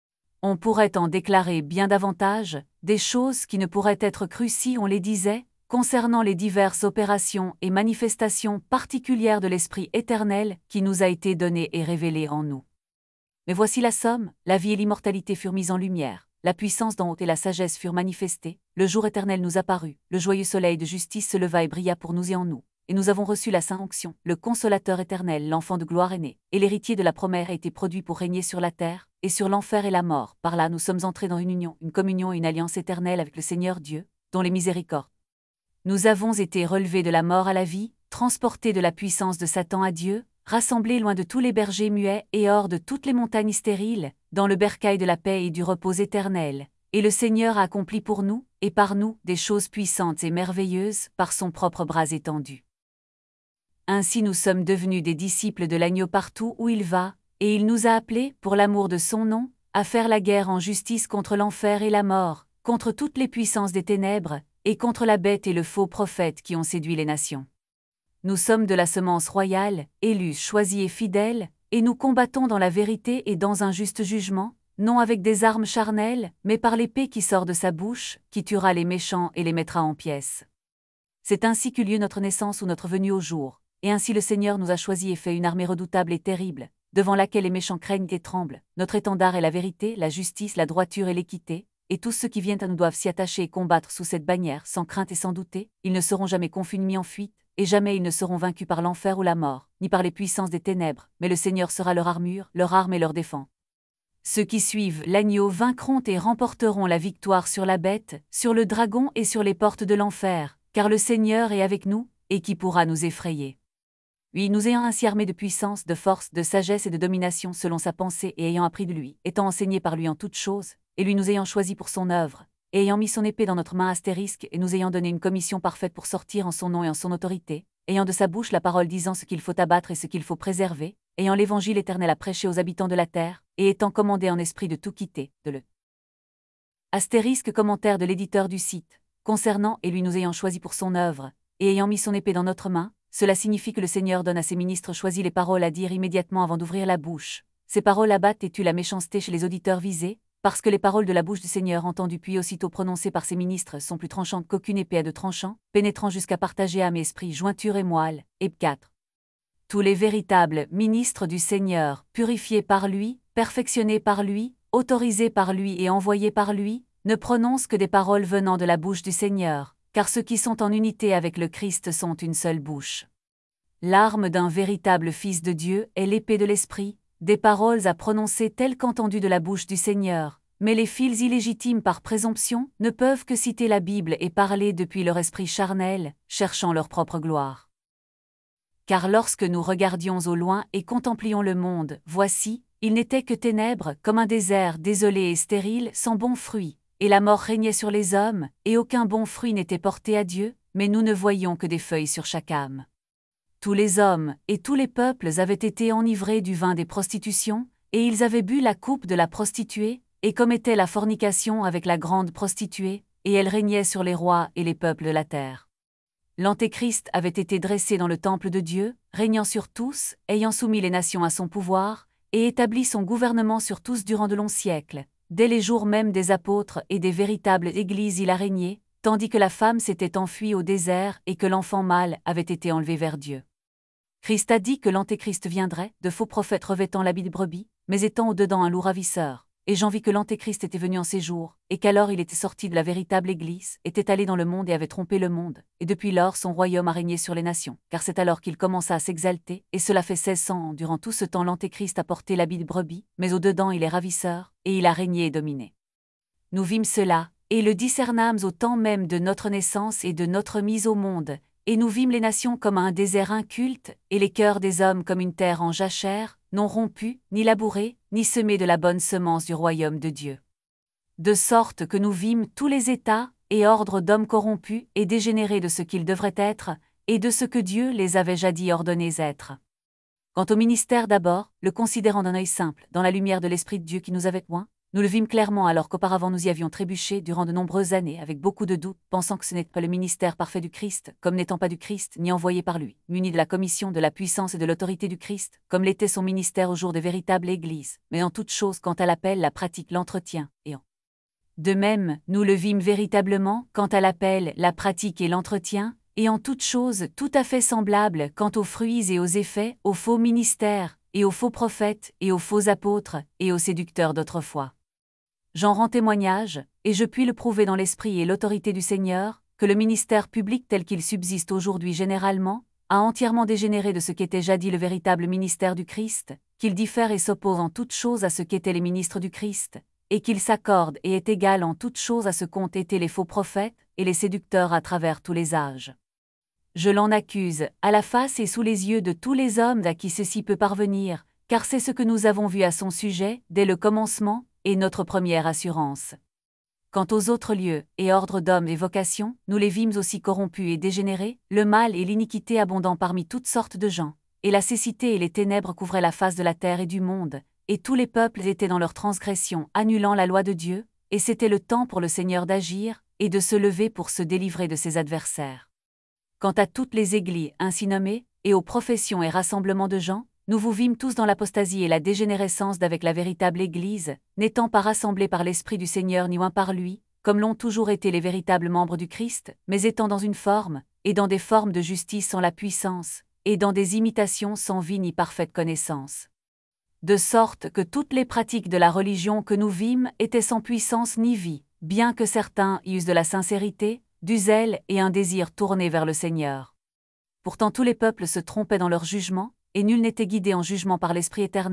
On pourrait en déclarer bien davantage, des choses qui ne pourraient être crues si on les disait, concernant les diverses opérations et manifestations particulières de l'Esprit éternel qui nous a été donné et révélé en nous. Mais voici la somme, la vie et l'immortalité furent mises en lumière, la puissance d'en haut et la sagesse furent manifestées, le jour éternel nous apparut, le joyeux soleil de justice se leva et brilla pour nous et en nous, et nous avons reçu la Sainte Onction, le Consolateur éternel, l'enfant de gloire est né, et l'héritier de la promesse a été produit pour régner sur la terre, et sur l'enfer et la mort. Par là nous sommes entrés dans une union, une communion et une alliance éternelle avec le Seigneur Dieu, dont les miséricordes. Nous avons été relevés de la mort à la vie, transportés de la puissance de Satan à Dieu, rassemblés loin de tous les bergers muets et hors de toutes les montagnes stériles, dans le bercail de la paix et du repos éternel. Et le Seigneur a accompli pour nous, et par nous, des choses puissantes et merveilleuses, par son propre bras étendu. Ainsi nous sommes devenus des disciples de l'agneau partout où il va, et il nous a appelés, pour l'amour de son nom, à faire la guerre en justice contre l'enfer et la mort, contre toutes les puissances des ténèbres, et contre la bête et le faux prophète qui ont séduit les nations. Nous sommes de la semence royale, élus, choisis et fidèles, et nous combattons dans la vérité et dans un juste jugement, non avec des armes charnelles, mais par l'épée qui sort de sa bouche, qui tuera les méchants et les mettra en pièces. C'est ainsi qu'eut lieu notre naissance ou notre venue au jour, et ainsi le Seigneur nous a choisis et fait une armée redoutable et terrible, devant laquelle les méchants craignent et tremblent. Notre étendard est la vérité, la justice, la droiture et l'équité, et tous ceux qui viennent à nous doivent s'y attacher et combattre sous cette bannière, sans crainte et sans douter. Ils ne seront jamais confus ni mis en fuite, et jamais ils ne seront vaincus par l'enfer ou la mort, ni par les puissances des ténèbres, mais le Seigneur sera leur armure, leur arme et leur défense. Ceux qui suivent l'agneau vaincront et remporteront la victoire sur la bête, sur le dragon et sur les portes de l'enfer, car le Seigneur est avec nous, et qui pourra nous effrayer? Oui, nous ayant ainsi armés de puissance, de force, de sagesse et de domination selon sa pensée et ayant appris de lui, étant enseignés par lui en toutes choses, et lui nous ayant choisis pour son œuvre, et ayant mis son épée dans notre main astérisque et nous ayant donné une commission parfaite pour sortir en son nom et en son autorité, ayant de sa bouche la parole disant ce qu'il faut abattre et ce qu'il faut préserver, ayant l'évangile éternel à prêcher aux habitants de la terre, et étant commandé en esprit de tout quitter, de le. Astérisque commentaire de l'éditeur du site, concernant et lui nous ayant choisis pour son œuvre, et ayant mis son épée dans notre main, cela signifie que le Seigneur donne à ses ministres choisis les paroles à dire immédiatement avant d'ouvrir la bouche. Ces paroles abattent et tuent la méchanceté chez les auditeurs visés, parce que les paroles de la bouche du Seigneur entendues puis aussitôt prononcées par ses ministres sont plus tranchantes qu'aucune épée à deux tranchants, pénétrant jusqu'à partager âme et esprit, jointure et moelle. Et quatre. Tous les véritables ministres du Seigneur, purifiés par lui, perfectionnés par lui, autorisés par lui et envoyés par lui, ne prononcent que des paroles venant de la bouche du Seigneur, car ceux qui sont en unité avec le Christ sont une seule bouche. L'arme d'un véritable Fils de Dieu est l'épée de l'Esprit, des paroles à prononcer telles qu'entendues de la bouche du Seigneur, mais les fils illégitimes par présomption ne peuvent que citer la Bible et parler depuis leur esprit charnel, cherchant leur propre gloire. Car lorsque nous regardions au loin et contemplions le monde, voici, il n'était que ténèbres comme un désert désolé et stérile sans bon fruit, et la mort régnait sur les hommes, et aucun bon fruit n'était porté à Dieu, mais nous ne voyions que des feuilles sur chaque âme. Tous les hommes et tous les peuples avaient été enivrés du vin des prostitutions, et ils avaient bu la coupe de la prostituée, et commettaient la fornication avec la grande prostituée, et elle régnait sur les rois et les peuples de la terre. L'Antéchrist avait été dressé dans le temple de Dieu, régnant sur tous, ayant soumis les nations à son pouvoir, et établi son gouvernement sur tous durant de longs siècles. Dès les jours même des apôtres et des véritables églises il a régné, tandis que la femme s'était enfuie au désert et que l'enfant mâle avait été enlevé vers Dieu. Christ a dit que l'Antéchrist viendrait, de faux prophètes revêtant l'habit de brebis, mais étant au-dedans un loup ravisseur. Et j'en vis que l'Antéchrist était venu en séjour, et qu'alors il était sorti de la véritable Église, était allé dans le monde et avait trompé le monde, et depuis lors son royaume a régné sur les nations, car c'est alors qu'il commença à s'exalter, et cela fait seize cents ans. Durant tout ce temps l'Antéchrist a porté l'habit de brebis, mais au-dedans il est ravisseur, et il a régné et dominé. Nous vîmes cela, et le discernâmes au temps même de notre naissance et de notre mise au monde, et nous vîmes les nations comme un désert inculte, et les cœurs des hommes comme une terre en jachère, non rompue, ni labourée, ni semée de la bonne semence du royaume de Dieu. De sorte que nous vîmes tous les états et ordres d'hommes corrompus et dégénérés de ce qu'ils devraient être, et de ce que Dieu les avait jadis ordonnés être. Quant au ministère d'abord, le considérant d'un œil simple, dans la lumière de l'Esprit de Dieu qui nous avait oint, nous le vîmes clairement alors qu'auparavant nous y avions trébuché durant de nombreuses années avec beaucoup de doutes, pensant que ce n'est pas le ministère parfait du Christ, comme n'étant pas du Christ, ni envoyé par lui, muni de la commission, de la puissance et de l'autorité du Christ, comme l'était son ministère au jour des véritables églises, mais en toute chose quant à l'appel, la pratique, l'entretien, et en. De même, nous le vîmes véritablement, quant à l'appel, la pratique et l'entretien, et en toute chose tout à fait semblable quant aux fruits et aux effets, aux faux ministères, et aux faux prophètes, et aux faux apôtres, et aux séducteurs d'autrefois. J'en rends témoignage, et je puis le prouver dans l'esprit et l'autorité du Seigneur, que le ministère public tel qu'il subsiste aujourd'hui généralement, a entièrement dégénéré de ce qu'était jadis le véritable ministère du Christ, qu'il diffère et s'oppose en toutes choses à ce qu'étaient les ministres du Christ, et qu'il s'accorde et est égal en toutes choses à ce qu'ont été les faux prophètes et les séducteurs à travers tous les âges. Je l'en accuse, à la face et sous les yeux de tous les hommes à qui ceci peut parvenir, car c'est ce que nous avons vu à son sujet, dès le commencement, et notre première assurance. Quant aux autres lieux, et ordres d'hommes et vocations, nous les vîmes aussi corrompus et dégénérés, le mal et l'iniquité abondant parmi toutes sortes de gens, et la cécité et les ténèbres couvraient la face de la terre et du monde, et tous les peuples étaient dans leur transgression, annulant la loi de Dieu, et c'était le temps pour le Seigneur d'agir, et de se lever pour se délivrer de ses adversaires. Quant à toutes les églises ainsi nommées, et aux professions et rassemblements de gens, nous vous vîmes tous dans l'apostasie et la dégénérescence d'avec la véritable Église, n'étant pas rassemblés par l'Esprit du Seigneur ni oints par lui, comme l'ont toujours été les véritables membres du Christ, mais étant dans une forme, et dans des formes de justice sans la puissance, et dans des imitations sans vie ni parfaite connaissance. De sorte que toutes les pratiques de la religion que nous vîmes étaient sans puissance ni vie, bien que certains y eussent de la sincérité, du zèle et un désir tourné vers le Seigneur. Pourtant tous les peuples se trompaient dans leur jugement, et nul n'était guidé en jugement par l'Esprit éternel,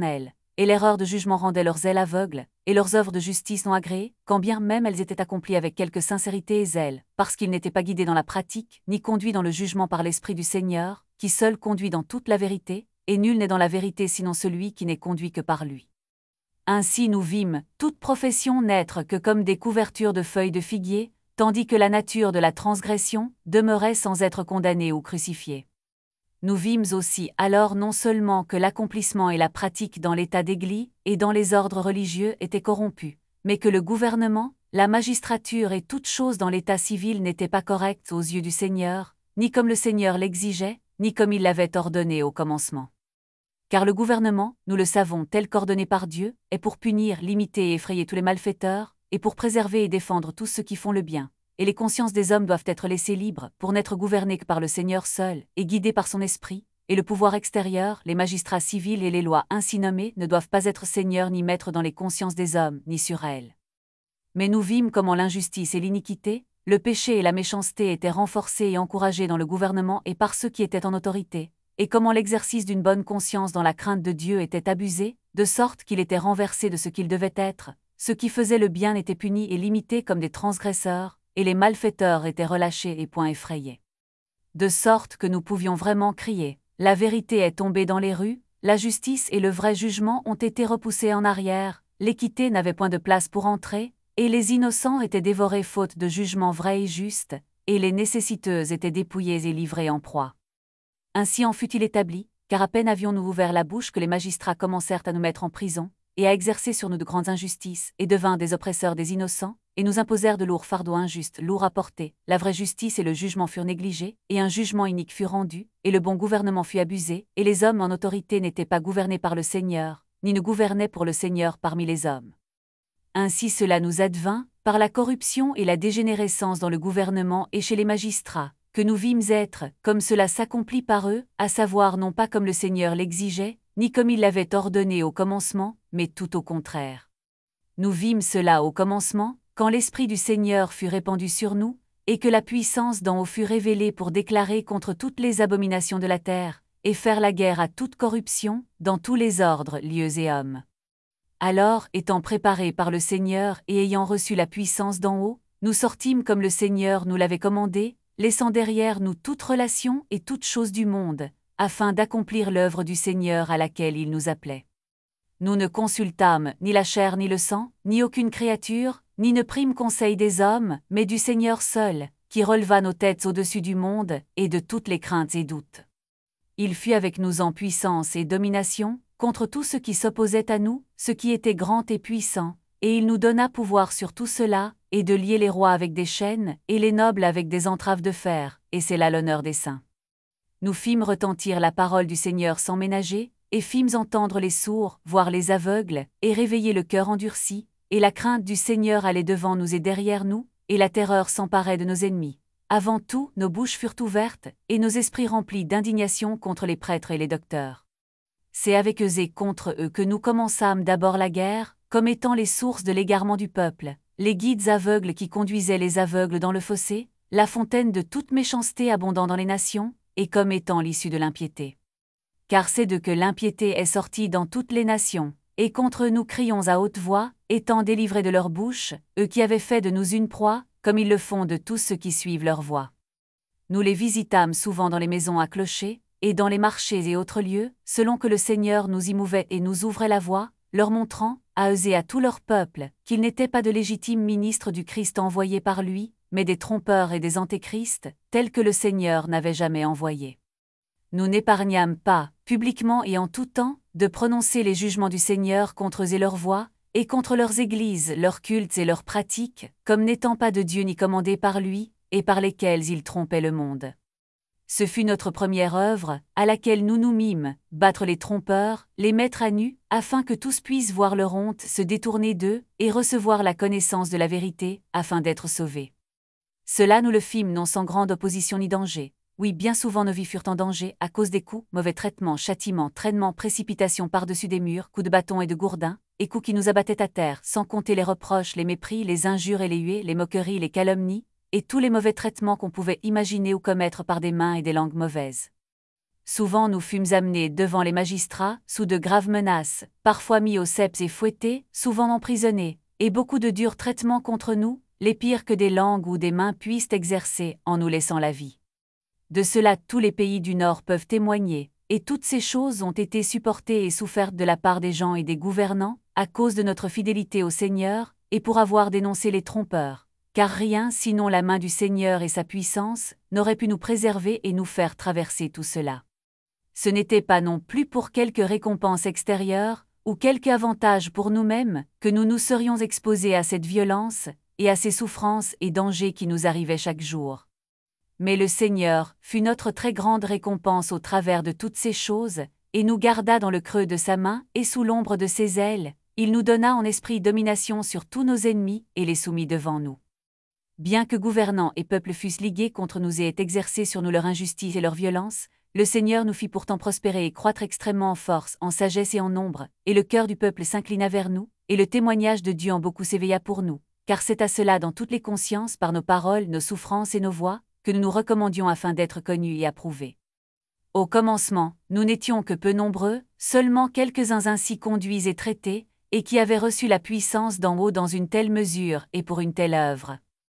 et l'erreur de jugement rendait leurs ailes aveugles, et leurs œuvres de justice non agréées, quand bien même elles étaient accomplies avec quelque sincérité et zèle, parce qu'ils n'étaient pas guidés dans la pratique, ni conduits dans le jugement par l'Esprit du Seigneur, qui seul conduit dans toute la vérité, et nul n'est dans la vérité sinon celui qui n'est conduit que par lui. Ainsi nous vîmes toute profession n'être que comme des couvertures de feuilles de figuier, tandis que la nature de la transgression demeurait sans être condamnée ou crucifiée. Nous vîmes aussi alors non seulement que l'accomplissement et la pratique dans l'état d'église et dans les ordres religieux étaient corrompus, mais que le gouvernement, la magistrature et toute chose dans l'état civil n'étaient pas correctes aux yeux du Seigneur, ni comme le Seigneur l'exigeait, ni comme il l'avait ordonné au commencement. Car le gouvernement, nous le savons tel qu'ordonné par Dieu, est pour punir, limiter et effrayer tous les malfaiteurs, et pour préserver et défendre tous ceux qui font le bien. Et les consciences des hommes doivent être laissées libres pour n'être gouvernées que par le Seigneur seul, et guidées par son esprit, et le pouvoir extérieur, les magistrats civils et les lois ainsi nommées ne doivent pas être seigneurs ni maîtres dans les consciences des hommes, ni sur elles. Mais nous vîmes comment l'injustice et l'iniquité, le péché et la méchanceté étaient renforcés et encouragés dans le gouvernement et par ceux qui étaient en autorité, et comment l'exercice d'une bonne conscience dans la crainte de Dieu était abusé, de sorte qu'il était renversé de ce qu'il devait être, ceux qui faisaient le bien étaient punis et limités comme des transgresseurs, et les malfaiteurs étaient relâchés et point effrayés. De sorte que nous pouvions vraiment crier, la vérité est tombée dans les rues, la justice et le vrai jugement ont été repoussés en arrière, l'équité n'avait point de place pour entrer, et les innocents étaient dévorés faute de jugement vrai et juste, et les nécessiteuses étaient dépouillées et livrées en proie. Ainsi en fut-il établi, car à peine avions-nous ouvert la bouche que les magistrats commencèrent à nous mettre en prison, et à exercer sur nous de grandes injustices, et devinrent des oppresseurs des innocents, et nous imposèrent de lourds fardeaux injustes, lourds à porter, la vraie justice et le jugement furent négligés, et un jugement inique fut rendu, et le bon gouvernement fut abusé, et les hommes en autorité n'étaient pas gouvernés par le Seigneur, ni ne gouvernaient pour le Seigneur parmi les hommes. Ainsi cela nous advint, par la corruption et la dégénérescence dans le gouvernement et chez les magistrats, que nous vîmes être, comme cela s'accomplit par eux, à savoir non pas comme le Seigneur l'exigeait, ni comme il l'avait ordonné au commencement, mais tout au contraire. Nous vîmes cela au commencement, quand l'Esprit du Seigneur fut répandu sur nous, et que la puissance d'en haut fut révélée pour déclarer contre toutes les abominations de la terre, et faire la guerre à toute corruption, dans tous les ordres, lieux et hommes. Alors, étant préparés par le Seigneur et ayant reçu la puissance d'en haut, nous sortîmes comme le Seigneur nous l'avait commandé, laissant derrière nous toute relation et toute chose du monde, afin d'accomplir l'œuvre du Seigneur à laquelle il nous appelait. Nous ne consultâmes ni la chair ni le sang, ni aucune créature, ni ne prîmes conseil des hommes, mais du Seigneur seul, qui releva nos têtes au-dessus du monde, et de toutes les craintes et doutes. Il fut avec nous en puissance et domination, contre tout ce qui s'opposait à nous, ce qui était grand et puissant, et il nous donna pouvoir sur tout cela, et de lier les rois avec des chaînes, et les nobles avec des entraves de fer, et c'est là l'honneur des saints. Nous fîmes retentir la parole du Seigneur sans ménager, et fîmes entendre les sourds, voir les aveugles, et réveiller le cœur endurci, et la crainte du Seigneur allait devant nous et derrière nous, et la terreur s'emparait de nos ennemis. Avant tout, nos bouches furent ouvertes, et nos esprits remplis d'indignation contre les prêtres et les docteurs. C'est avec eux et contre eux que nous commençâmes d'abord la guerre, comme étant les sources de l'égarement du peuple, les guides aveugles qui conduisaient les aveugles dans le fossé, la fontaine de toute méchanceté abondant dans les nations, et comme étant l'issue de l'impiété. Car c'est de que l'impiété est sortie dans toutes les nations, et contre eux nous crions à haute voix, étant délivrés de leur bouche, eux qui avaient fait de nous une proie, comme ils le font de tous ceux qui suivent leur voie. Nous les visitâmes souvent dans les maisons à clocher, et dans les marchés et autres lieux, selon que le Seigneur nous y mouvait et nous ouvrait la voie, leur montrant, à eux et à tout leur peuple, qu'ils n'étaient pas de légitimes ministres du Christ envoyés par lui, mais des trompeurs et des antéchrists, tels que le Seigneur n'avait jamais envoyés. Nous n'épargnâmes pas, publiquement et en tout temps, de prononcer les jugements du Seigneur contre eux et leurs voies, et contre leurs églises, leurs cultes et leurs pratiques, comme n'étant pas de Dieu ni commandés par lui, et par lesquels ils trompaient le monde. Ce fut notre première œuvre, à laquelle nous nous mîmes, battre les trompeurs, les mettre à nu, afin que tous puissent voir leur honte se détourner d'eux, et recevoir la connaissance de la vérité, afin d'être sauvés. Cela nous le fîmes non sans grande opposition ni danger. Oui, bien souvent nos vies furent en danger, à cause des coups, mauvais traitements, châtiments, traînements, précipitations par-dessus des murs, coups de bâton et de gourdin, et coups qui nous abattaient à terre, sans compter les reproches, les mépris, les injures et les huées, les moqueries, les calomnies, et tous les mauvais traitements qu'on pouvait imaginer ou commettre par des mains et des langues mauvaises. Souvent nous fûmes amenés devant les magistrats, sous de graves menaces, parfois mis au ceps et fouettés, souvent emprisonnés, et beaucoup de durs traitements contre nous, les pires que des langues ou des mains puissent exercer en nous laissant la vie. De cela tous les pays du Nord peuvent témoigner, et toutes ces choses ont été supportées et souffertes de la part des gens et des gouvernants, à cause de notre fidélité au Seigneur, et pour avoir dénoncé les trompeurs. Car rien, sinon la main du Seigneur et sa puissance, n'aurait pu nous préserver et nous faire traverser tout cela. Ce n'était pas non plus pour quelque récompense extérieure, ou quelque avantage pour nous-mêmes, que nous nous serions exposés à cette violence, et à ces souffrances et dangers qui nous arrivaient chaque jour. Mais le Seigneur fut notre très grande récompense au travers de toutes ces choses, et nous garda dans le creux de sa main et sous l'ombre de ses ailes, il nous donna en esprit domination sur tous nos ennemis et les soumit devant nous. Bien que gouvernants et peuples fussent ligués contre nous et aient exercé sur nous leur injustice et leur violence, le Seigneur nous fit pourtant prospérer et croître extrêmement en force, en sagesse et en nombre, et le cœur du peuple s'inclina vers nous, et le témoignage de Dieu en beaucoup s'éveilla pour nous, car c'est à cela dans toutes les consciences par nos paroles, nos souffrances et nos voix, que nous nous recommandions afin d'être connus et approuvés. Au commencement, nous n'étions que peu nombreux, seulement quelques-uns ainsi conduits et traités, et qui avaient reçu la puissance d'en haut dans une telle mesure et pour une telle œuvre.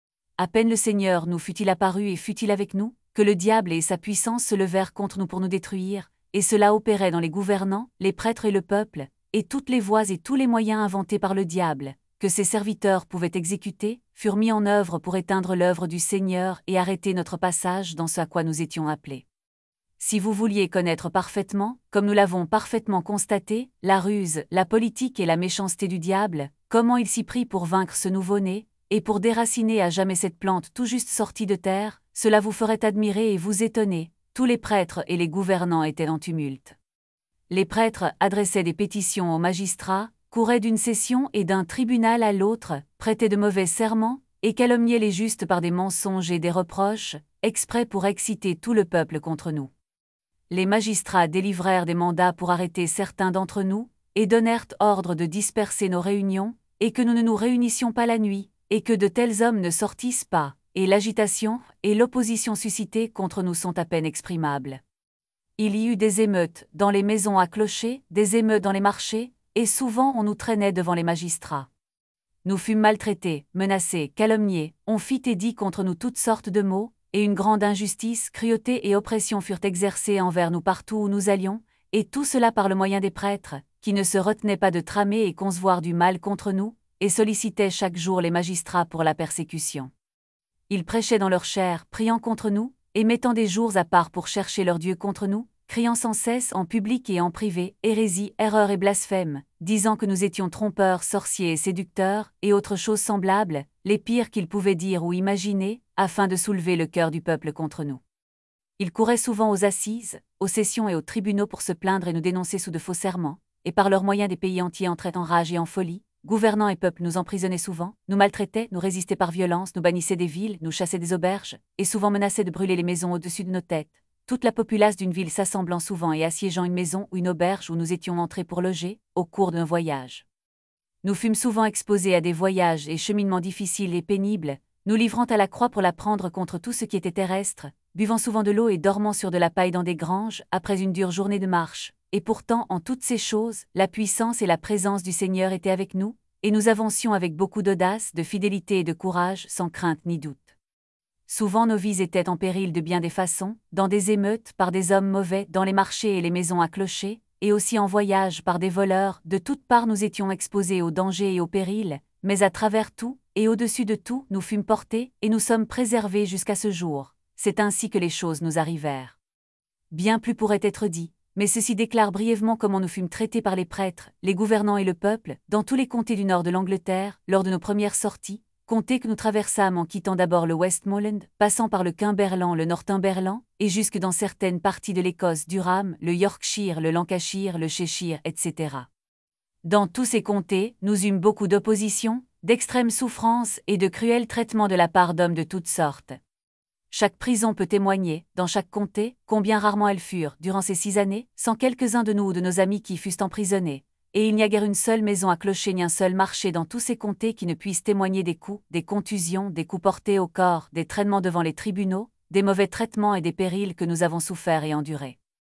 À peine le Seigneur nous fut-il apparu et fut-il avec nous, que le diable et sa puissance se levèrent contre nous pour nous détruire, et cela opérait dans les gouvernants, les prêtres et le peuple, et toutes les voies et tous les moyens inventés par le diable, que ses serviteurs pouvaient exécuter, furent mis en œuvre pour éteindre l'œuvre du Seigneur et arrêter notre passage dans ce à quoi nous étions appelés. Si vous vouliez connaître parfaitement, comme nous l'avons parfaitement constaté, la ruse, la politique et la méchanceté du diable, comment il s'y prit pour vaincre ce nouveau-né, et pour déraciner à jamais cette plante tout juste sortie de terre, cela vous ferait admirer et vous étonner. Tous les prêtres et les gouvernants étaient en tumulte. Les prêtres adressaient des pétitions aux magistrats, couraient d'une session et d'un tribunal à l'autre, prêtaient de mauvais serments, et calomniaient les justes par des mensonges et des reproches, exprès pour exciter tout le peuple contre nous. Les magistrats délivrèrent des mandats pour arrêter certains d'entre nous, et donnèrent ordre de disperser nos réunions, et que nous ne nous réunissions pas la nuit, et que de tels hommes ne sortissent pas, et l'agitation et l'opposition suscitée contre nous sont à peine exprimables. Il y eut des émeutes dans les maisons à clocher, des émeutes dans les marchés, et souvent on nous traînait devant les magistrats. Nous fûmes maltraités, menacés, calomniés, on fit et dit contre nous toutes sortes de maux, et une grande injustice, cruauté et oppression furent exercées envers nous partout où nous allions, et tout cela par le moyen des prêtres, qui ne se retenaient pas de tramer et concevoir du mal contre nous, et sollicitaient chaque jour les magistrats pour la persécution. Ils prêchaient dans leur chair, priant contre nous, et mettant des jours à part pour chercher leur Dieu contre nous, criant sans cesse en public et en privé, hérésie, erreur et blasphème, disant que nous étions trompeurs, sorciers et séducteurs, et autres choses semblables, les pires qu'ils pouvaient dire ou imaginer, afin de soulever le cœur du peuple contre nous. Ils couraient souvent aux assises, aux sessions et aux tribunaux pour se plaindre et nous dénoncer sous de faux serments, et par leurs moyens des pays entiers entraient en rage et en folie. Gouvernants et peuples nous emprisonnaient souvent, nous maltraitaient, nous résistaient par violence, nous bannissaient des villes, nous chassaient des auberges, et souvent menaçaient de brûler les maisons au-dessus de nos têtes. Toute la populace d'une ville s'assemblant souvent et assiégeant une maison ou une auberge où nous étions entrés pour loger, au cours d'un voyage. Nous fûmes souvent exposés à des voyages et cheminements difficiles et pénibles, nous livrant à la croix pour la prendre contre tout ce qui était terrestre, buvant souvent de l'eau et dormant sur de la paille dans des granges, après une dure journée de marche. Et pourtant, en toutes ces choses, la puissance et la présence du Seigneur étaient avec nous, et nous avancions avec beaucoup d'audace, de fidélité et de courage, sans crainte ni doute. Souvent nos vies étaient en péril de bien des façons, dans des émeutes, par des hommes mauvais, dans les marchés et les maisons à clocher, et aussi en voyage par des voleurs, de toutes parts nous étions exposés aux dangers et aux périls, mais à travers tout, et au-dessus de tout, nous fûmes portés, et nous sommes préservés jusqu'à ce jour. C'est ainsi que les choses nous arrivèrent. Bien plus pourrait être dit, mais ceci déclare brièvement comment nous fûmes traités par les prêtres, les gouvernants et le peuple, dans tous les comtés du nord de l'Angleterre, lors de nos premières sorties, comtés que nous traversâmes en quittant d'abord le Westmoreland, passant par le Cumberland, le Northumberland, et jusque dans certaines parties de l'Écosse, Durham, le Yorkshire, le Lancashire, le Cheshire, et cetera. Dans tous ces comtés, nous eûmes beaucoup d'opposition, d'extrêmes souffrances et de cruels traitements de la part d'hommes de toutes sortes. Chaque prison peut témoigner, dans chaque comté, combien rarement elles furent, durant ces six années, sans quelques-uns de nous ou de nos amis qui fussent emprisonnés. Et il n'y a guère une seule maison à clocher ni un seul marché dans tous ces comtés qui ne puisse témoigner des coups, des contusions, des coups portés au corps, des traînements devant les tribunaux, des mauvais traitements et des périls que nous avons soufferts et endurés.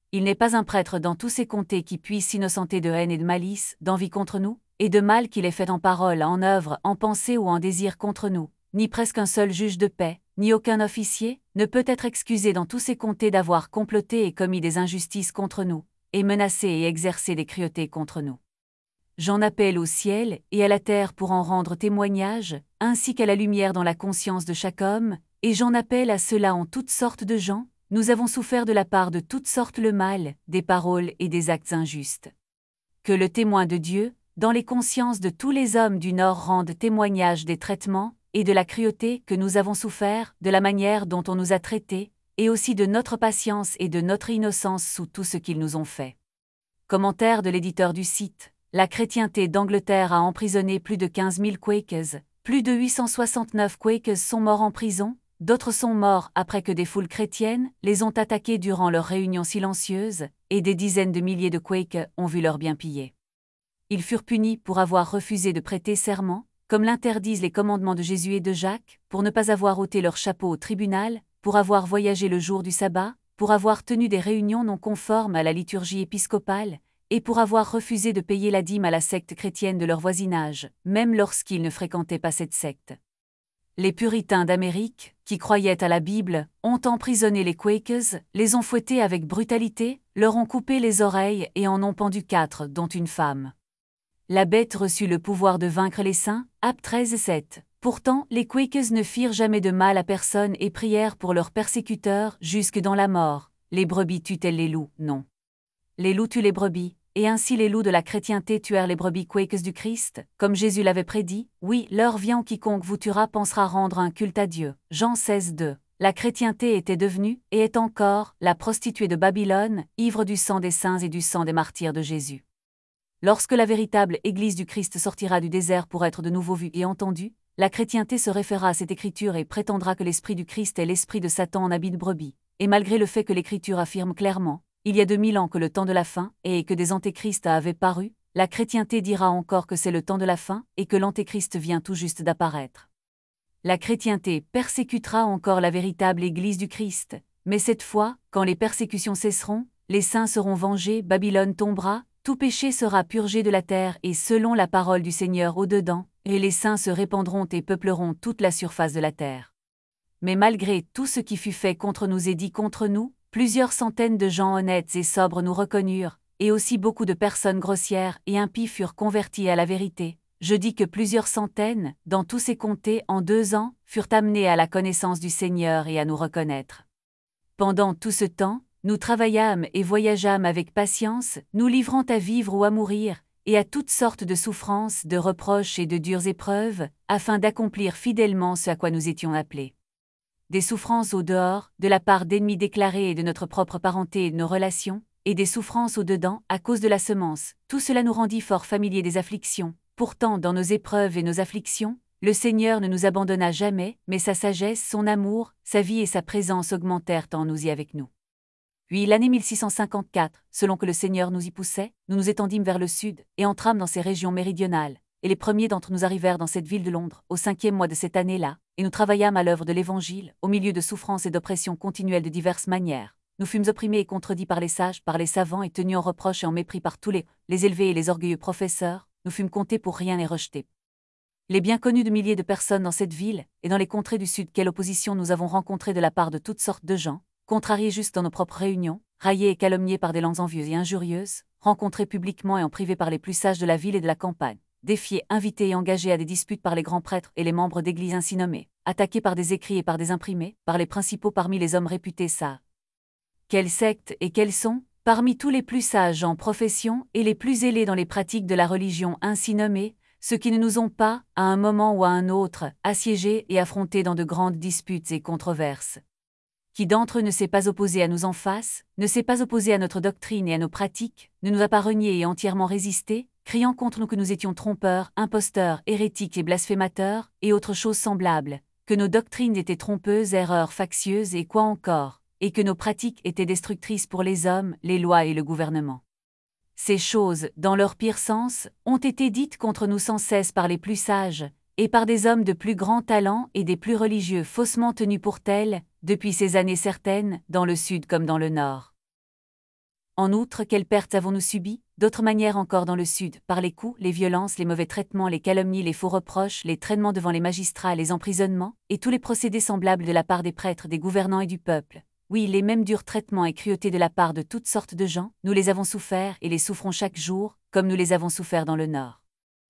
Il n'est pas un prêtre dans tous ces comtés qui puisse s'innocenter de haine et de malice, d'envie contre nous, et de mal qu'il ait fait en parole, en œuvre, en pensée ou en désir contre nous, ni presque un seul juge de paix, ni aucun officier, ne peut être excusé dans tous ces comtés d'avoir comploté et commis des injustices contre nous, et menacé et exercé des cruautés contre nous. J'en appelle au ciel et à la terre pour en rendre témoignage, ainsi qu'à la lumière dans la conscience de chaque homme, et j'en appelle à ceux-là en toutes sortes de gens. Nous avons souffert de la part de toutes sortes le mal, des paroles et des actes injustes. Que le témoin de Dieu, dans les consciences de tous les hommes du Nord, rende témoignage des traitements et de la cruauté que nous avons souffert, de la manière dont on nous a traités, et aussi de notre patience et de notre innocence sous tout ce qu'ils nous ont fait. Commentaire de l'éditeur du site. La chrétienté d'Angleterre a emprisonné plus de quinze mille Quakers, plus de huit cent soixante-neuf Quakers sont morts en prison, d'autres sont morts après que des foules chrétiennes les ont attaqués durant leurs réunions silencieuses, et des dizaines de milliers de Quakers ont vu leurs biens pillés. Ils furent punis pour avoir refusé de prêter serment, comme l'interdisent les commandements de Jésus et de Jacques, pour ne pas avoir ôté leur chapeau au tribunal, pour avoir voyagé le jour du sabbat, pour avoir tenu des réunions non conformes à la liturgie épiscopale, et pour avoir refusé de payer la dîme à la secte chrétienne de leur voisinage, même lorsqu'ils ne fréquentaient pas cette secte. Les puritains d'Amérique, qui croyaient à la Bible, ont emprisonné les Quakers, les ont fouettés avec brutalité, leur ont coupé les oreilles et en ont pendu quatre, dont une femme. La bête reçut le pouvoir de vaincre les saints, Actes treize sept. Pourtant, les Quakers ne firent jamais de mal à personne et prièrent pour leurs persécuteurs jusque dans la mort. Les brebis tuent-elles les loups? Non. Les loups tuent les brebis, et ainsi les loups de la chrétienté tuèrent les brebis Quakers du Christ, comme Jésus l'avait prédit. Oui, l'heure vient où quiconque vous tuera pensera rendre un culte à Dieu. Jean seize deux. La chrétienté était devenue, et est encore, la prostituée de Babylone, ivre du sang des saints et du sang des martyrs de Jésus. Lorsque la véritable Église du Christ sortira du désert pour être de nouveau vue et entendue, la chrétienté se référera à cette écriture et prétendra que l'esprit du Christ est l'esprit de Satan en habit de brebis. Et malgré le fait que l'écriture affirme clairement, il y a deux mille ans que le temps de la fin, et que des antéchrists avaient paru, la chrétienté dira encore que c'est le temps de la fin, et que l'antéchrist vient tout juste d'apparaître. La chrétienté persécutera encore la véritable Église du Christ, mais cette fois, quand les persécutions cesseront, les saints seront vengés, Babylone tombera, tout péché sera purgé de la terre et selon la parole du Seigneur au-dedans, et les saints se répandront et peupleront toute la surface de la terre. Mais malgré tout ce qui fut fait contre nous et dit contre nous, plusieurs centaines de gens honnêtes et sobres nous reconnurent, et aussi beaucoup de personnes grossières et impies furent converties à la vérité. Je dis que plusieurs centaines, dans tous ces comtés en deux ans, furent amenés à la connaissance du Seigneur et à nous reconnaître. Pendant tout ce temps, nous travaillâmes et voyageâmes avec patience, nous livrant à vivre ou à mourir, et à toutes sortes de souffrances, de reproches et de dures épreuves, afin d'accomplir fidèlement ce à quoi nous étions appelés. Des souffrances au dehors, de la part d'ennemis déclarés et de notre propre parenté et de nos relations, et des souffrances au dedans, à cause de la semence, tout cela nous rendit fort familiers des afflictions. Pourtant, dans nos épreuves et nos afflictions, le Seigneur ne nous abandonna jamais, mais sa sagesse, son amour, sa vie et sa présence augmentèrent en nous et avec nous. Puis l'année mille six cent cinquante-quatre, selon que le Seigneur nous y poussait, nous nous étendîmes vers le sud, et entrâmes dans ces régions méridionales, et les premiers d'entre nous arrivèrent dans cette ville de Londres, au cinquième mois de cette année-là, et nous travaillâmes à l'œuvre de l'Évangile, au milieu de souffrances et d'oppressions continuelles de diverses manières. Nous fûmes opprimés et contredits par les sages, par les savants et tenus en reproche et en mépris par tous les, les élevés et les orgueilleux professeurs, nous fûmes comptés pour rien et rejetés. Les bien connus de milliers de personnes dans cette ville, et dans les contrées du sud, quelle opposition nous avons rencontrée de la part de toutes sortes de gens, contrariés juste dans nos propres réunions, raillés et calomniés par des langues envieuses et injurieuses, rencontrés publiquement et en privé par les plus sages de la ville et de la campagne, défiés, invités et engagés à des disputes par les grands prêtres et les membres d'églises ainsi nommés, attaqués par des écrits et par des imprimés, par les principaux parmi les hommes réputés sages. Quelles sectes et quels sont, parmi tous les plus sages en profession et les plus zélés dans les pratiques de la religion ainsi nommés, ceux qui ne nous ont pas, à un moment ou à un autre, assiégés et affrontés dans de grandes disputes et controverses. Qui d'entre eux ne s'est pas opposé à nous en face, ne s'est pas opposé à notre doctrine et à nos pratiques, ne nous a pas renié et entièrement résisté, criant contre nous que nous étions trompeurs, imposteurs, hérétiques et blasphémateurs, et autres choses semblables, que nos doctrines étaient trompeuses, erreurs factieuses et quoi encore, et que nos pratiques étaient destructrices pour les hommes, les lois et le gouvernement. Ces choses, dans leur pire sens, ont été dites contre nous sans cesse par les plus sages, et par des hommes de plus grand talent et des plus religieux faussement tenus pour tels, depuis ces années certaines, dans le sud comme dans le nord. En outre, quelles pertes avons-nous subies? D'autres manières encore dans le Sud, par les coups, les violences, les mauvais traitements, les calomnies, les faux reproches, les traînements devant les magistrats, les emprisonnements, et tous les procédés semblables de la part des prêtres, des gouvernants et du peuple. Oui, les mêmes durs traitements et cruautés de la part de toutes sortes de gens, nous les avons soufferts et les souffrons chaque jour, comme nous les avons soufferts dans le Nord.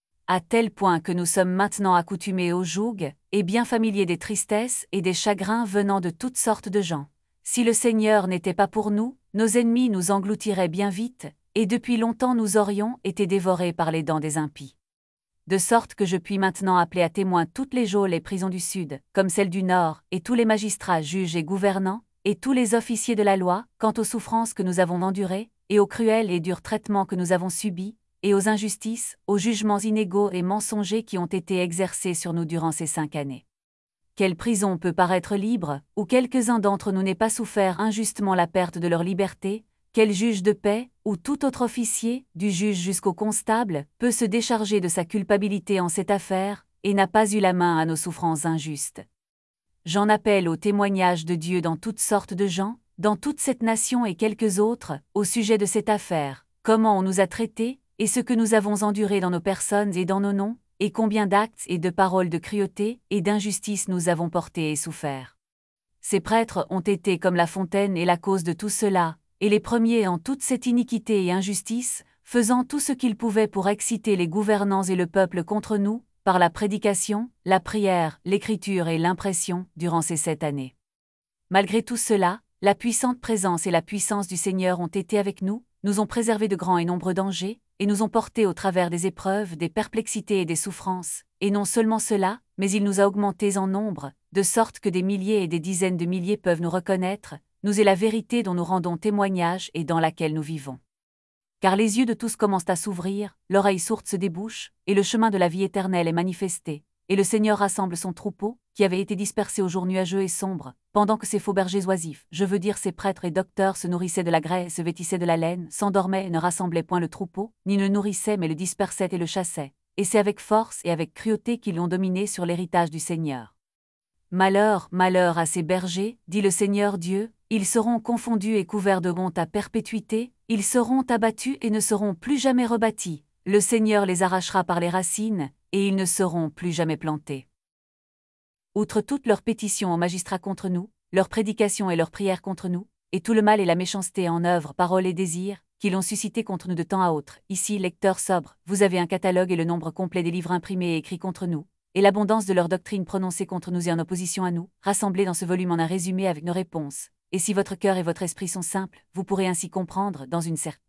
À tel point que nous sommes maintenant accoutumés au joug, et bien familiers des tristesses et des chagrins venant de toutes sortes de gens. Si le Seigneur n'était pas pour nous, nos ennemis nous engloutiraient bien vite, et depuis longtemps nous aurions été dévorés par les dents des impies. De sorte que je puis maintenant appeler à témoin toutes les geôles et prisons du Sud, comme celles du Nord, et tous les magistrats, juges et gouvernants, et tous les officiers de la loi, quant aux souffrances que nous avons endurées, et aux cruels et durs traitements que nous avons subis, et aux injustices, aux jugements inégaux et mensongers qui ont été exercés sur nous durant ces cinq années. Quelle prison peut paraître libre, où quelques-uns d'entre nous n'aient pas souffert injustement la perte de leur liberté? Quel juge de paix, ou tout autre officier, du juge jusqu'au constable, peut se décharger de sa culpabilité en cette affaire, et n'a pas eu la main à nos souffrances injustes? J'en appelle au témoignage de Dieu dans toutes sortes de gens, dans toute cette nation et quelques autres, au sujet de cette affaire, comment on nous a traités, et ce que nous avons enduré dans nos personnes et dans nos noms, et combien d'actes et de paroles de cruauté et d'injustice nous avons portés et souffert. Ces prêtres ont été comme la fontaine et la cause de tout cela, et les premiers en toute cette iniquité et injustice, faisant tout ce qu'ils pouvaient pour exciter les gouvernants et le peuple contre nous, par la prédication, la prière, l'écriture et l'impression, durant ces sept années. Malgré tout cela, la puissante présence et la puissance du Seigneur ont été avec nous, nous ont préservés de grands et nombreux dangers, et nous ont portés au travers des épreuves, des perplexités et des souffrances, et non seulement cela, mais il nous a augmentés en nombre, de sorte que des milliers et des dizaines de milliers peuvent nous reconnaître, nous est la vérité dont nous rendons témoignage et dans laquelle nous vivons. Car les yeux de tous commencent à s'ouvrir, l'oreille sourde se débouche, et le chemin de la vie éternelle est manifesté, et le Seigneur rassemble son troupeau, qui avait été dispersé aux jours nuageux et sombres, pendant que ces faux bergers oisifs, je veux dire ces prêtres et docteurs, se nourrissaient de la graisse, se vêtissaient de la laine, s'endormaient et ne rassemblaient point le troupeau, ni ne nourrissaient mais le dispersaient et le chassaient, et c'est avec force et avec cruauté qu'ils l'ont dominé sur l'héritage du Seigneur. Malheur, malheur à ces bergers, dit le Seigneur Dieu, ils seront confondus et couverts de honte à perpétuité, ils seront abattus et ne seront plus jamais rebâtis, le Seigneur les arrachera par les racines, et ils ne seront plus jamais plantés. Outre toutes leurs pétitions aux magistrats contre nous, leurs prédications et leurs prières contre nous, et tout le mal et la méchanceté en œuvre, parole et désir, qui l'ont suscité contre nous de temps à autre, ici, lecteurs sobres, vous avez un catalogue et le nombre complet des livres imprimés et écrits contre nous, et l'abondance de leurs doctrines prononcées contre nous et en opposition à nous, rassemblées dans ce volume en un résumé avec nos réponses. Et si votre cœur et votre esprit sont simples, vous pourrez ainsi comprendre, dans une certaine.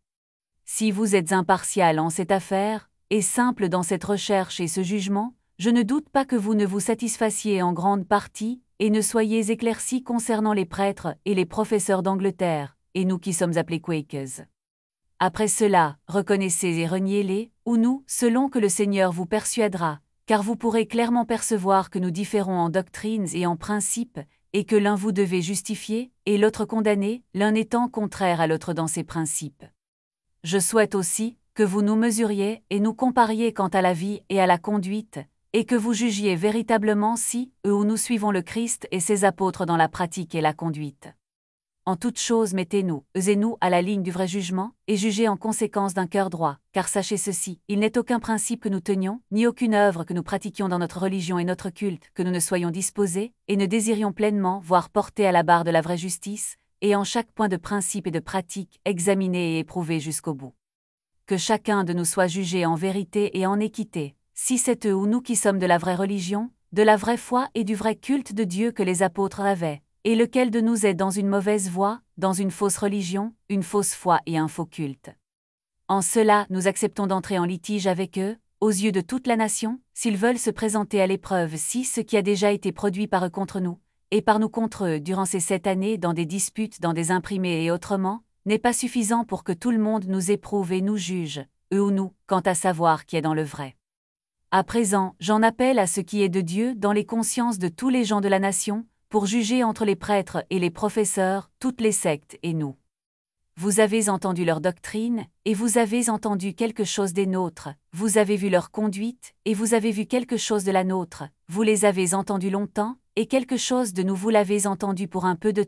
Si vous êtes impartial en cette affaire, et simple dans cette recherche et ce jugement, je ne doute pas que vous ne vous satisfassiez en grande partie, et ne soyez éclaircis concernant les prêtres et les professeurs d'Angleterre, et nous qui sommes appelés Quakers. Après cela, reconnaissez et reniez-les, ou nous, selon que le Seigneur vous persuadera, car vous pourrez clairement percevoir que nous différons en doctrines et en principes, et que l'un vous devez justifier, et l'autre condamner, l'un étant contraire à l'autre dans ses principes. Je souhaite aussi que vous nous mesuriez et nous compariez quant à la vie et à la conduite, et que vous jugiez véritablement si, eux où nous suivons le Christ et ses apôtres dans la pratique et la conduite. En toute chose mettez-nous, eux et nous, à la ligne du vrai jugement, et jugez en conséquence d'un cœur droit, car sachez ceci, il n'est aucun principe que nous tenions, ni aucune œuvre que nous pratiquions dans notre religion et notre culte, que nous ne soyons disposés, et ne désirions pleinement voir portés à la barre de la vraie justice, et en chaque point de principe et de pratique, examinés et éprouvés jusqu'au bout. Que chacun de nous soit jugé en vérité et en équité, si c'est eux ou nous qui sommes de la vraie religion, de la vraie foi et du vrai culte de Dieu que les apôtres avaient, et lequel de nous est dans une mauvaise voie, dans une fausse religion, une fausse foi et un faux culte. En cela, nous acceptons d'entrer en litige avec eux, aux yeux de toute la nation, s'ils veulent se présenter à l'épreuve si ce qui a déjà été produit par eux contre nous, et par nous contre eux durant ces sept années dans des disputes, dans des imprimés et autrement, n'est pas suffisant pour que tout le monde nous éprouve et nous juge, eux ou nous, quant à savoir qui est dans le vrai. À présent, j'en appelle à ce qui est de Dieu dans les consciences de tous les gens de la nation, pour juger entre les prêtres et les professeurs, toutes les sectes et nous. Vous avez entendu leur doctrine, et vous avez entendu quelque chose des nôtres, vous avez vu leur conduite, et vous avez vu quelque chose de la nôtre, vous les avez entendus longtemps, et quelque chose de nous vous l'avez entendu pour un peu de temps,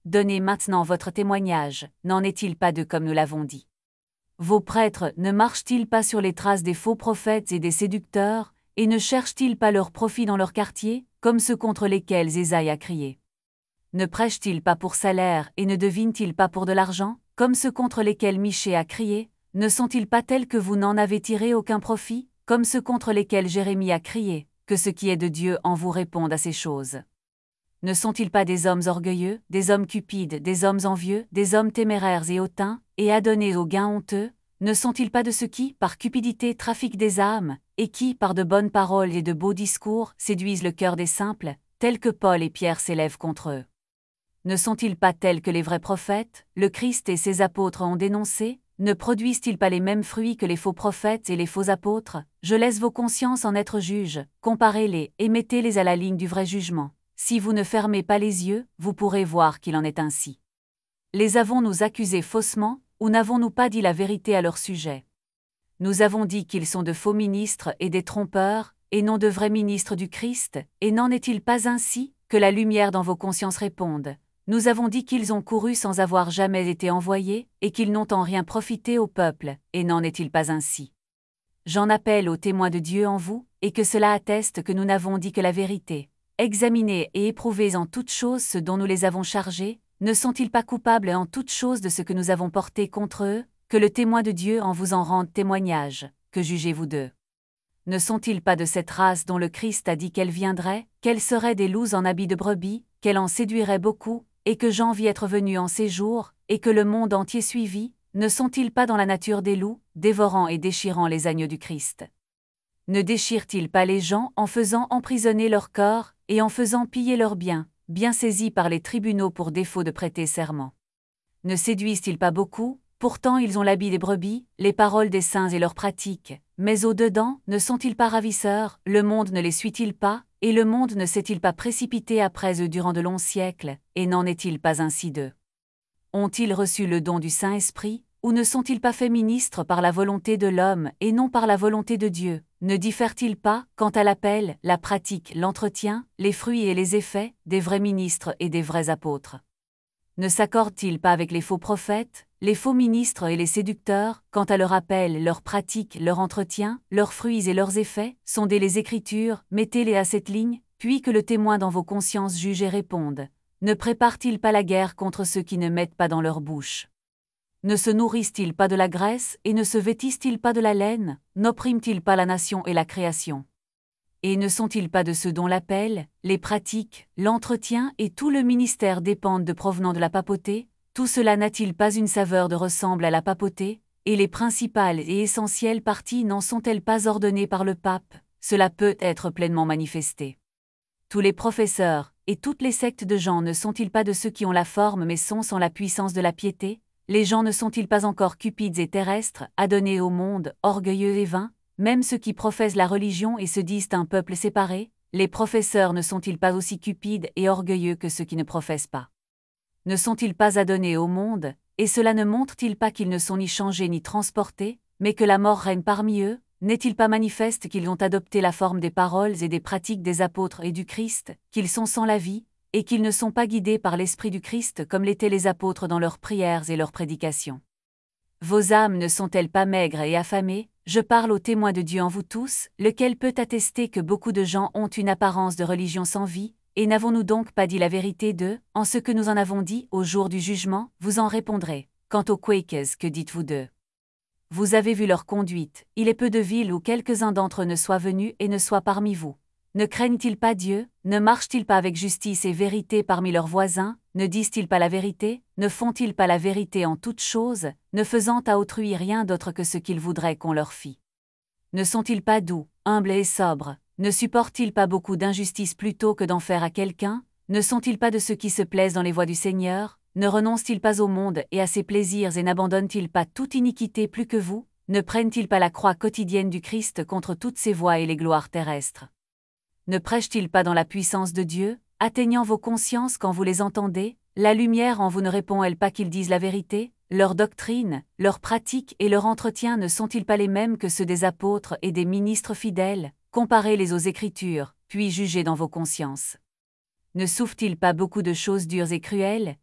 donnez maintenant votre témoignage, n'en est-il pas de comme nous l'avons dit? Vos prêtres ne marchent-ils pas sur les traces des faux prophètes et des séducteurs, et ne cherchent-ils pas leur profit dans leur quartier, comme ceux contre lesquels Ésaïe a crié? Ne prêchent-ils pas pour salaire et ne devinent-ils pas pour de l'argent, comme ceux contre lesquels Michée a crié? Ne sont-ils pas tels que vous n'en avez tiré aucun profit, comme ceux contre lesquels Jérémie a crié, que ce qui est de Dieu en vous réponde à ces choses? Ne sont-ils pas des hommes orgueilleux, des hommes cupides, des hommes envieux, des hommes téméraires et hautains, et adonnés aux gains honteux? Ne sont-ils pas de ceux qui, par cupidité, trafiquent des âmes, et qui, par de bonnes paroles et de beaux discours, séduisent le cœur des simples, tels que Paul et Pierre s'élèvent contre eux? Ne sont-ils pas tels que les vrais prophètes, le Christ et ses apôtres ont dénoncés? Ne produisent-ils pas les mêmes fruits que les faux prophètes et les faux apôtres? Je laisse vos consciences en être juges, comparez-les et mettez-les à la ligne du vrai jugement. Si vous ne fermez pas les yeux, vous pourrez voir qu'il en est ainsi. Les avons-nous accusés faussement, ou n'avons-nous pas dit la vérité à leur sujet? Nous avons dit qu'ils sont de faux ministres et des trompeurs, et non de vrais ministres du Christ, et n'en est-il pas ainsi, que la lumière dans vos consciences réponde? Nous avons dit qu'ils ont couru sans avoir jamais été envoyés, et qu'ils n'ont en rien profité au peuple, et n'en est-il pas ainsi? J'en appelle aux témoins de Dieu en vous, et que cela atteste que nous n'avons dit que la vérité. Examinez et éprouvez en toutes choses ce dont nous les avons chargés, ne sont-ils pas coupables en toutes choses de ce que nous avons porté contre eux, que le témoin de Dieu en vous en rende témoignage, que jugez-vous d'eux? Ne sont-ils pas de cette race dont le Christ a dit qu'elle viendrait, qu'elle serait des loups en habits de brebis, qu'elle en séduirait beaucoup, et que Jean vit être venu en ces jours, et que le monde entier suivit? Ne sont-ils pas dans la nature des loups, dévorant et déchirant les agneaux du Christ? Ne déchirent-ils pas les gens en faisant emprisonner leur corps, et en faisant piller leurs biens, bien saisis par les tribunaux pour défaut de prêter serment? Ne séduisent-ils pas beaucoup? Pourtant ils ont l'habit des brebis, les paroles des saints et leurs pratiques, mais au-dedans, ne sont-ils pas ravisseurs? Le monde ne les suit-il pas, et le monde ne s'est-il pas précipité après eux durant de longs siècles, et n'en est-il pas ainsi d'eux? Ont-ils reçu le don du Saint-Esprit, ou ne sont-ils pas faits ministres par la volonté de l'homme et non par la volonté de Dieu? Ne diffèrent-ils pas, quant à l'appel, la pratique, l'entretien, les fruits et les effets, des vrais ministres et des vrais apôtres? Ne s'accordent-ils pas avec les faux prophètes, les faux ministres et les séducteurs, quant à leur appel, leur pratique, leur entretien, leurs fruits et leurs effets? Sondez les Écritures, mettez-les à cette ligne, puis que le témoin dans vos consciences juge et réponde. Ne préparent-ils pas la guerre contre ceux qui ne mettent pas dans leur bouche? Ne se nourrissent-ils pas de la graisse et ne se vêtissent-ils pas de la laine? N'oppriment-ils pas la nation et la création? Et ne sont-ils pas de ceux dont l'appel, les pratiques, l'entretien et tout le ministère dépendent de provenant de la papauté? Tout cela n'a-t-il pas une saveur de ressemble à la papauté? Et les principales et essentielles parties n'en sont-elles pas ordonnées par le pape? Cela peut être pleinement manifesté. Tous les professeurs et toutes les sectes de gens ne sont-ils pas de ceux qui ont la forme mais sont sans la puissance de la piété? Les gens ne sont-ils pas encore cupides et terrestres, adonnés au monde, orgueilleux et vains? Même ceux qui professent la religion et se disent un peuple séparé, les professeurs ne sont-ils pas aussi cupides et orgueilleux que ceux qui ne professent pas? Ne sont-ils pas adonnés au monde, et cela ne montre-t-il pas qu'ils ne sont ni changés ni transportés, mais que la mort règne parmi eux? N'est-il pas manifeste qu'ils ont adopté la forme des paroles et des pratiques des apôtres et du Christ, qu'ils sont sans la vie, et qu'ils ne sont pas guidés par l'Esprit du Christ comme l'étaient les apôtres dans leurs prières et leurs prédications? Vos âmes ne sont-elles pas maigres et affamées? Je parle aux témoins de Dieu en vous tous, lequel peut attester que beaucoup de gens ont une apparence de religion sans vie, et n'avons-nous donc pas dit la vérité d'eux, en ce que nous en avons dit au jour du jugement? Vous en répondrez. Quant aux Quakers, que dites-vous d'eux? Vous avez vu leur conduite, il est peu de villes où quelques-uns d'entre eux ne soient venus et ne soient parmi vous. Ne craignent-ils pas Dieu? Ne marchent-ils pas avec justice et vérité parmi leurs voisins? Ne disent-ils pas la vérité? Ne font-ils pas la vérité en toutes choses, ne faisant à autrui rien d'autre que ce qu'ils voudraient qu'on leur fît? Ne sont-ils pas doux, humbles et sobres? Ne supportent-ils pas beaucoup d'injustice plutôt que d'en faire à quelqu'un? Ne sont-ils pas de ceux qui se plaisent dans les voies du Seigneur? Ne renoncent-ils pas au monde et à ses plaisirs et n'abandonnent-ils pas toute iniquité plus que vous? Ne prennent-ils pas la croix quotidienne du Christ contre toutes ses voies et les gloires terrestres? Ne prêchent-ils pas dans la puissance de Dieu, atteignant vos consciences quand vous les entendez? La lumière en vous ne répond-elle pas qu'ils disent la vérité? Leur doctrine, leurs pratiques et leur entretien ne sont-ils pas les mêmes que ceux des apôtres et des ministres fidèles? Comparez-les aux Écritures, puis jugez dans vos consciences. Ne souffrent-ils pas beaucoup de choses dures et cruelles,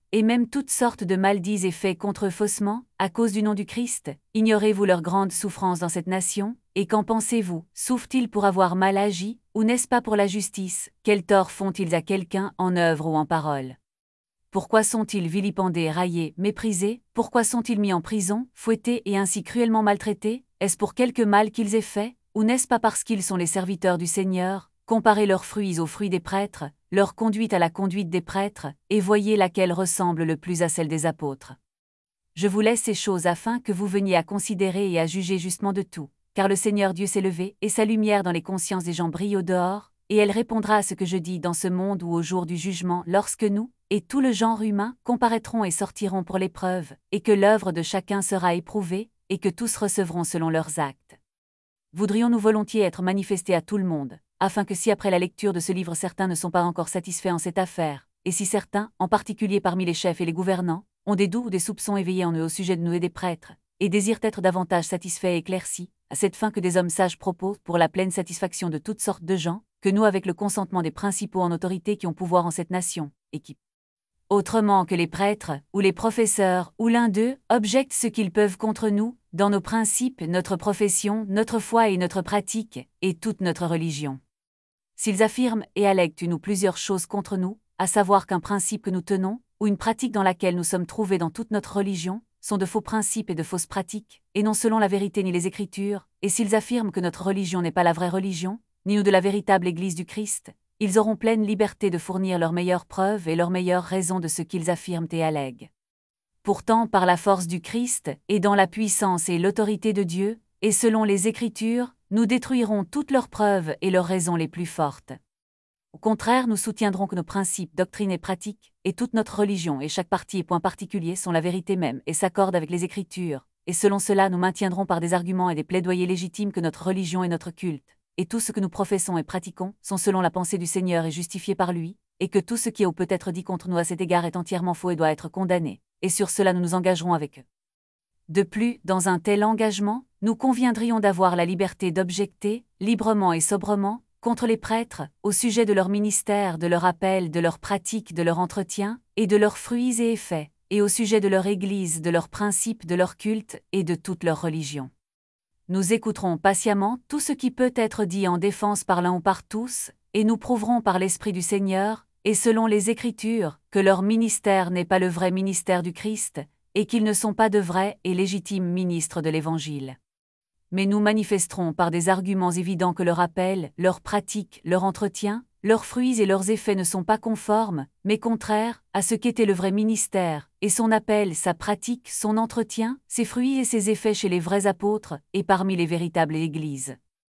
et même toutes sortes de mal dits et faits contre eux faussement, à cause du nom du Christ? Ignorez-vous leur grande souffrance dans cette nation? Et qu'en pensez-vous? Souffrent-ils pour avoir mal agi, ou n'est-ce pas pour la justice? Quel tort font-ils à quelqu'un, en œuvre ou en parole? Pourquoi sont-ils vilipendés, raillés, méprisés? Pourquoi sont-ils mis en prison, fouettés et ainsi cruellement maltraités? Est-ce pour quelque mal qu'ils aient fait? Ou n'est-ce pas parce qu'ils sont les serviteurs du Seigneur? Comparez leurs fruits aux fruits des prêtres, leur conduite à la conduite des prêtres, et voyez laquelle ressemble le plus à celle des apôtres. Je vous laisse ces choses afin que vous veniez à considérer et à juger justement de tout, car le Seigneur Dieu s'est levé, et sa lumière dans les consciences des gens brille au dehors, et elle répondra à ce que je dis dans ce monde ou au jour du jugement, lorsque nous, et tout le genre humain, comparaîtront et sortiront pour l'épreuve, et que l'œuvre de chacun sera éprouvée, et que tous recevront selon leurs actes. Voudrions-nous volontiers être manifestés à tout le monde, afin que si après la lecture de ce livre certains ne sont pas encore satisfaits en cette affaire, et si certains, en particulier parmi les chefs et les gouvernants, ont des doutes ou des soupçons éveillés en eux au sujet de nous et des prêtres, et désirent être davantage satisfaits et éclaircis, à cette fin que des hommes sages proposent pour la pleine satisfaction de toutes sortes de gens, que nous avec le consentement des principaux en autorité qui ont pouvoir en cette nation, et qui, autrement que les prêtres, ou les professeurs, ou l'un d'eux, objectent ce qu'ils peuvent contre nous, dans nos principes, notre profession, notre foi et notre pratique, et toute notre religion. S'ils affirment et allèguent une ou plusieurs choses contre nous, à savoir qu'un principe que nous tenons, ou une pratique dans laquelle nous sommes trouvés dans toute notre religion, sont de faux principes et de fausses pratiques, et non selon la vérité ni les Écritures, et s'ils affirment que notre religion n'est pas la vraie religion, ni nous de la véritable Église du Christ, ils auront pleine liberté de fournir leurs meilleures preuves et leurs meilleures raisons de ce qu'ils affirment et allèguent. Pourtant, par la force du Christ, et dans la puissance et l'autorité de Dieu, et selon les Écritures, nous détruirons toutes leurs preuves et leurs raisons les plus fortes. Au contraire, nous soutiendrons que nos principes, doctrines et pratiques, et toute notre religion et chaque partie et point particulier sont la vérité même et s'accordent avec les Écritures, et selon cela nous maintiendrons par des arguments et des plaidoyers légitimes que notre religion et notre culte, et tout ce que nous professons et pratiquons, sont selon la pensée du Seigneur et justifiés par lui, et que tout ce qui est ou peut être dit contre nous à cet égard est entièrement faux et doit être condamné, et sur cela nous nous engagerons avec eux. De plus, dans un tel engagement, nous conviendrions d'avoir la liberté d'objecter, librement et sobrement, contre les prêtres, au sujet de leur ministère, de leur appel, de leurs pratiques, de leur entretien, et de leurs fruits et effets, et au sujet de leur Église, de leurs principes, de leur culte, et de toute leur religion. Nous écouterons patiemment tout ce qui peut être dit en défense par l'un ou par tous, et nous prouverons par l'Esprit du Seigneur, et selon les Écritures, que leur ministère n'est pas le vrai ministère du Christ, et qu'ils ne sont pas de vrais et légitimes ministres de l'Évangile. Mais nous manifesterons par des arguments évidents que leur appel, leur pratique, leur entretien, leurs fruits et leurs effets ne sont pas conformes, mais contraires, à ce qu'était le vrai ministère, et son appel, sa pratique, son entretien, ses fruits et ses effets chez les vrais apôtres, et parmi les véritables églises.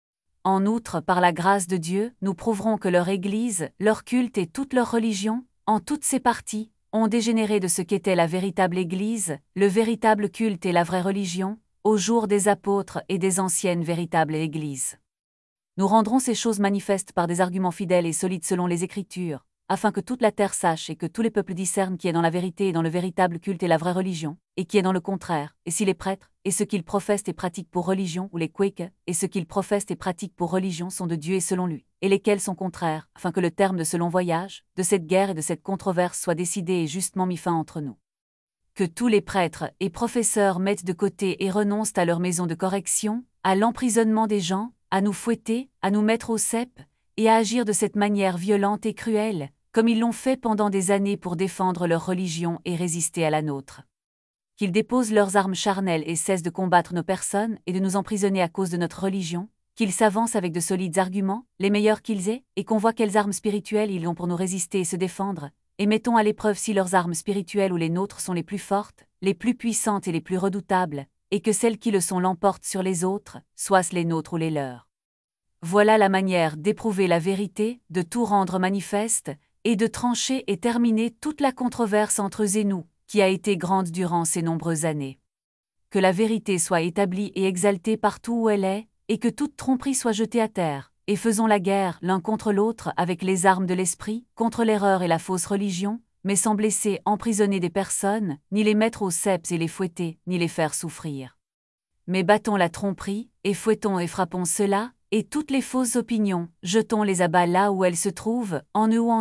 En outre, par la grâce de Dieu, nous prouverons que leur Église, leur culte et toute leur religion, en toutes ses parties, ont dégénéré de ce qu'était la véritable Église, le véritable culte et la vraie religion, au jour des apôtres et des anciennes véritables Églises. Nous rendrons ces choses manifestes par des arguments fidèles et solides selon les Écritures, afin que toute la terre sache et que tous les peuples discernent qui est dans la vérité et dans le véritable culte et la vraie religion, et qui est dans le contraire, et si les prêtres, et ceux qu'ils professent et pratiquent pour religion, ou les Quakers, et ceux qu'ils professent et pratiquent pour religion sont de Dieu et selon lui, et lesquels sont contraires, afin que le terme de ce long voyage, de cette guerre et de cette controverse soit décidé et justement mis fin entre nous. Que tous les prêtres et professeurs mettent de côté et renoncent à leur maison de correction, à l'emprisonnement des gens, à nous fouetter, à nous mettre au cep, et à agir de cette manière violente et cruelle, comme ils l'ont fait pendant des années pour défendre leur religion et résister à la nôtre. Qu'ils déposent leurs armes charnelles et cessent de combattre nos personnes et de nous emprisonner à cause de notre religion, qu'ils s'avancent avec de solides arguments, les meilleurs qu'ils aient, et qu'on voit quelles armes spirituelles ils ont pour nous résister et se défendre, et mettons à l'épreuve si leurs armes spirituelles ou les nôtres sont les plus fortes, les plus puissantes et les plus redoutables, et que celles qui le sont l'emportent sur les autres, soient-ce les nôtres ou les leurs. Voilà la manière d'éprouver la vérité, de tout rendre manifeste, et de trancher et terminer toute la controverse entre eux et nous, qui a été grande durant ces nombreuses années. Que la vérité soit établie et exaltée partout où elle est, et que toute tromperie soit jetée à terre, et faisons la guerre l'un contre l'autre avec les armes de l'esprit, contre l'erreur et la fausse religion, mais sans blesser, emprisonner des personnes, ni les mettre aux ceps et les fouetter, ni les faire souffrir. Mais battons la tromperie, et fouettons et frappons cela, et toutes les fausses opinions, jetons-les à bas là où elles se trouvent, en eux ou en nous,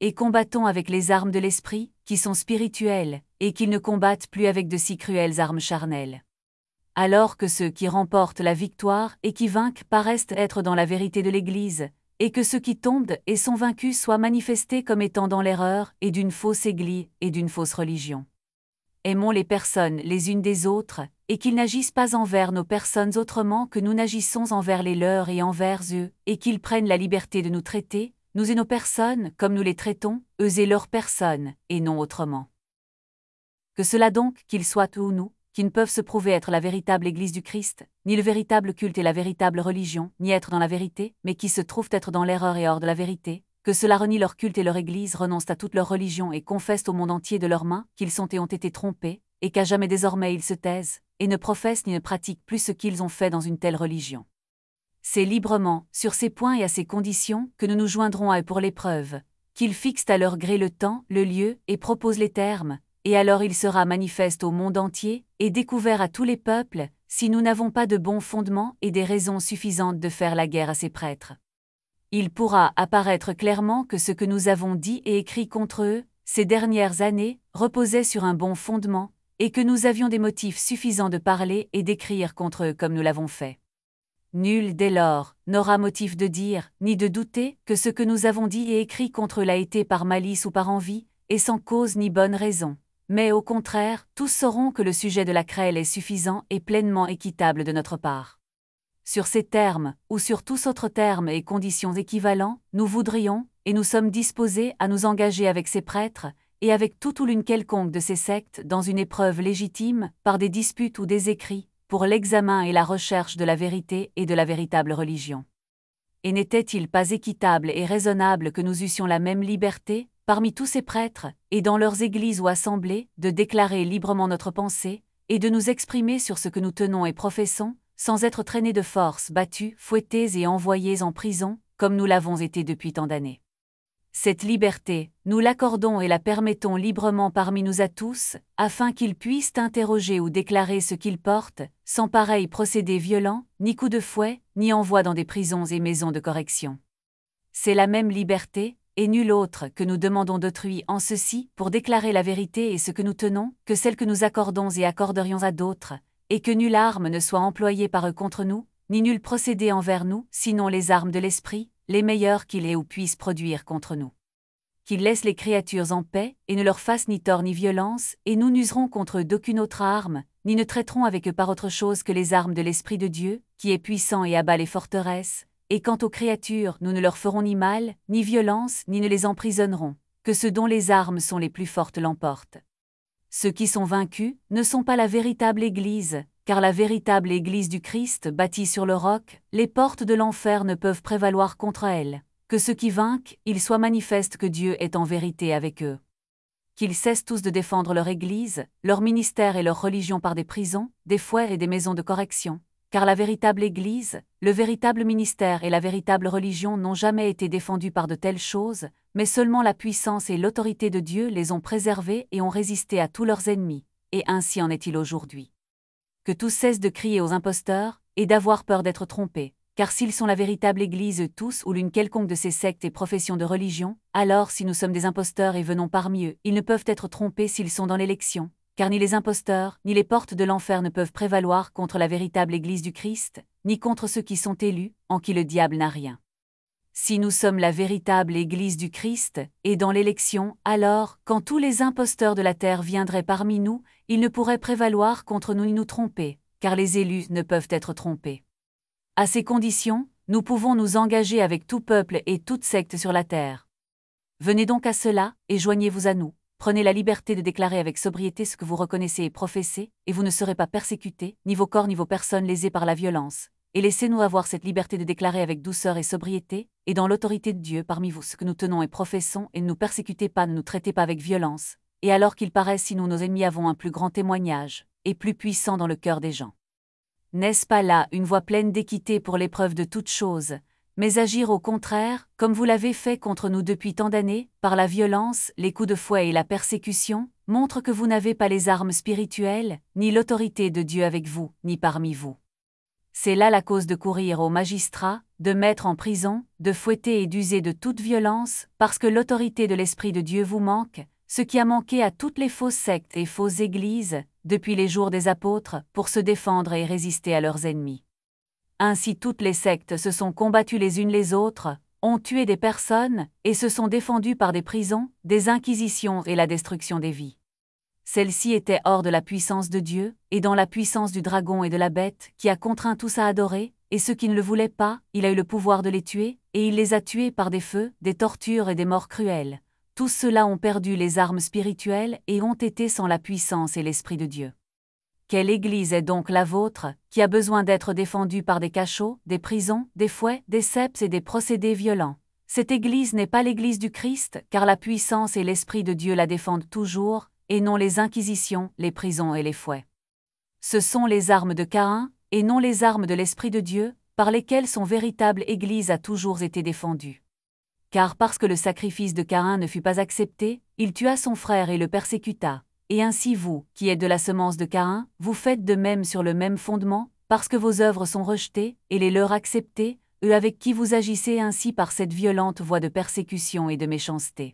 et combattons avec les armes de l'esprit, qui sont spirituelles, et qu'ils ne combattent plus avec de si cruelles armes charnelles. Alors que ceux qui remportent la victoire et qui vainquent paraissent être dans la vérité de l'Église, et que ceux qui tombent et sont vaincus soient manifestés comme étant dans l'erreur et d'une fausse Église et d'une fausse religion. Aimons les personnes les unes des autres, et qu'ils n'agissent pas envers nos personnes autrement que nous n'agissons envers les leurs et envers eux, et qu'ils prennent la liberté de nous traiter, nous et nos personnes, comme nous les traitons, eux et leurs personnes, et non autrement. Que cela donc, qu'ils soient eux ou nous, qui ne peuvent se prouver être la véritable Église du Christ, ni le véritable culte et la véritable religion, ni être dans la vérité, mais qui se trouvent être dans l'erreur et hors de la vérité, que cela renie leur culte et leur Église, renoncent à toute leur religion et confessent au monde entier de leurs mains qu'ils sont et ont été trompés, et qu'à jamais désormais ils se taisent, et ne professent ni ne pratiquent plus ce qu'ils ont fait dans une telle religion. C'est librement, sur ces points et à ces conditions, que nous nous joindrons à eux pour l'épreuve, qu'ils fixent à leur gré le temps, le lieu, et proposent les termes, et alors il sera manifeste au monde entier, et découvert à tous les peuples, si nous n'avons pas de bons fondements et des raisons suffisantes de faire la guerre à ces prêtres. Il pourra apparaître clairement que ce que nous avons dit et écrit contre eux, ces dernières années, reposait sur un bon fondement, et que nous avions des motifs suffisants de parler et d'écrire contre eux comme nous l'avons fait. Nul, dès lors, n'aura motif de dire, ni de douter, que ce que nous avons dit et écrit contre eux l'a été par malice ou par envie, et sans cause ni bonne raison. Mais au contraire, tous sauront que le sujet de la querelle est suffisant et pleinement équitable de notre part. Sur ces termes, ou sur tous autres termes et conditions équivalents, nous voudrions, et nous sommes disposés à nous engager avec ces prêtres, et avec toute ou l'une quelconque de ces sectes dans une épreuve légitime, par des disputes ou des écrits, pour l'examen et la recherche de la vérité et de la véritable religion. Et n'était-il pas équitable et raisonnable que nous eussions la même liberté, parmi tous ces prêtres, et dans leurs églises ou assemblées, de déclarer librement notre pensée, et de nous exprimer sur ce que nous tenons et professons, sans être traînés de force, battus, fouettés et envoyés en prison, comme nous l'avons été depuis tant d'années. Cette liberté, nous l'accordons et la permettons librement parmi nous à tous, afin qu'ils puissent interroger ou déclarer ce qu'ils portent, sans pareil procédé violent, ni coup de fouet, ni envoi dans des prisons et maisons de correction. C'est la même liberté, et nulle autre que nous demandons d'autrui en ceci, pour déclarer la vérité et ce que nous tenons, que celle que nous accordons et accorderions à d'autres, et que nulle arme ne soit employée par eux contre nous, ni nul procédé envers nous, sinon les armes de l'esprit, les meilleures qu'il ait ou puisse produire contre nous. Qu'il laisse les créatures en paix, et ne leur fasse ni tort ni violence, et nous n'userons contre eux d'aucune autre arme, ni ne traiterons avec eux par autre chose que les armes de l'Esprit de Dieu, qui est puissant et abat les forteresses, et quant aux créatures, nous ne leur ferons ni mal, ni violence, ni ne les emprisonnerons, que ceux dont les armes sont les plus fortes l'emportent. Ceux qui sont vaincus ne sont pas la véritable Église, car la véritable Église du Christ bâtie sur le roc, les portes de l'enfer ne peuvent prévaloir contre elle. Que ceux qui vainquent, il soit manifeste que Dieu est en vérité avec eux. Qu'ils cessent tous de défendre leur Église, leur ministère et leur religion par des prisons, des fouets et des maisons de correction, car la véritable Église, le véritable ministère et la véritable religion n'ont jamais été défendus par de telles choses, mais seulement la puissance et l'autorité de Dieu les ont préservés et ont résisté à tous leurs ennemis, et ainsi en est-il aujourd'hui. Que tous cessent de crier aux imposteurs, et d'avoir peur d'être trompés. Car s'ils sont la véritable Église tous ou l'une quelconque de ces sectes et professions de religion, alors si nous sommes des imposteurs et venons parmi eux, ils ne peuvent être trompés s'ils sont dans l'élection, car ni les imposteurs, ni les portes de l'enfer ne peuvent prévaloir contre la véritable Église du Christ, ni contre ceux qui sont élus, en qui le diable n'a rien. Si nous sommes la véritable Église du Christ, et dans l'élection, alors, quand tous les imposteurs de la terre viendraient parmi nous, ils ne pourraient prévaloir contre nous ni nous tromper, car les élus ne peuvent être trompés. À ces conditions, nous pouvons nous engager avec tout peuple et toute secte sur la terre. Venez donc à cela, et joignez-vous à nous. Prenez la liberté de déclarer avec sobriété ce que vous reconnaissez et professez, et vous ne serez pas persécutés, ni vos corps ni vos personnes lésées par la violence. Et laissez-nous avoir cette liberté de déclarer avec douceur et sobriété, et dans l'autorité de Dieu parmi vous ce que nous tenons et professons, et ne nous persécutez pas, ne nous traitez pas avec violence. Et alors qu'il paraisse si nous nos ennemis avons un plus grand témoignage, et plus puissant dans le cœur des gens. N'est-ce pas là une voie pleine d'équité pour l'épreuve de toutes choses, mais agir au contraire, comme vous l'avez fait contre nous depuis tant d'années, par la violence, les coups de fouet et la persécution, montre que vous n'avez pas les armes spirituelles, ni l'autorité de Dieu avec vous, ni parmi vous. C'est là la cause de courir aux magistrats, de mettre en prison, de fouetter et d'user de toute violence, parce que l'autorité de l'Esprit de Dieu vous manque, ce qui a manqué à toutes les fausses sectes et fausses églises, depuis les jours des apôtres, pour se défendre et résister à leurs ennemis. Ainsi toutes les sectes se sont combattues les unes les autres, ont tué des personnes, et se sont défendues par des prisons, des inquisitions et la destruction des vies. Celle-ci était hors de la puissance de Dieu, et dans la puissance du dragon et de la bête, qui a contraint tous à adorer, et ceux qui ne le voulaient pas, il a eu le pouvoir de les tuer, et il les a tués par des feux, des tortures et des morts cruelles. Tous ceux-là ont perdu les armes spirituelles et ont été sans la puissance et l'Esprit de Dieu. Quelle Église est donc la vôtre, qui a besoin d'être défendue par des cachots, des prisons, des fouets, des ceps et des procédés violents? Cette Église n'est pas l'Église du Christ, car la puissance et l'Esprit de Dieu la défendent toujours, et non les inquisitions, les prisons et les fouets. Ce sont les armes de Caïn, et non les armes de l'Esprit de Dieu, par lesquelles son véritable Église a toujours été défendue. Car parce que le sacrifice de Caïn ne fut pas accepté, il tua son frère et le persécuta. Et ainsi vous, qui êtes de la semence de Caïn, vous faites de même sur le même fondement, parce que vos œuvres sont rejetées, et les leurs acceptées, eux avec qui vous agissez ainsi par cette violente voie de persécution et de méchanceté.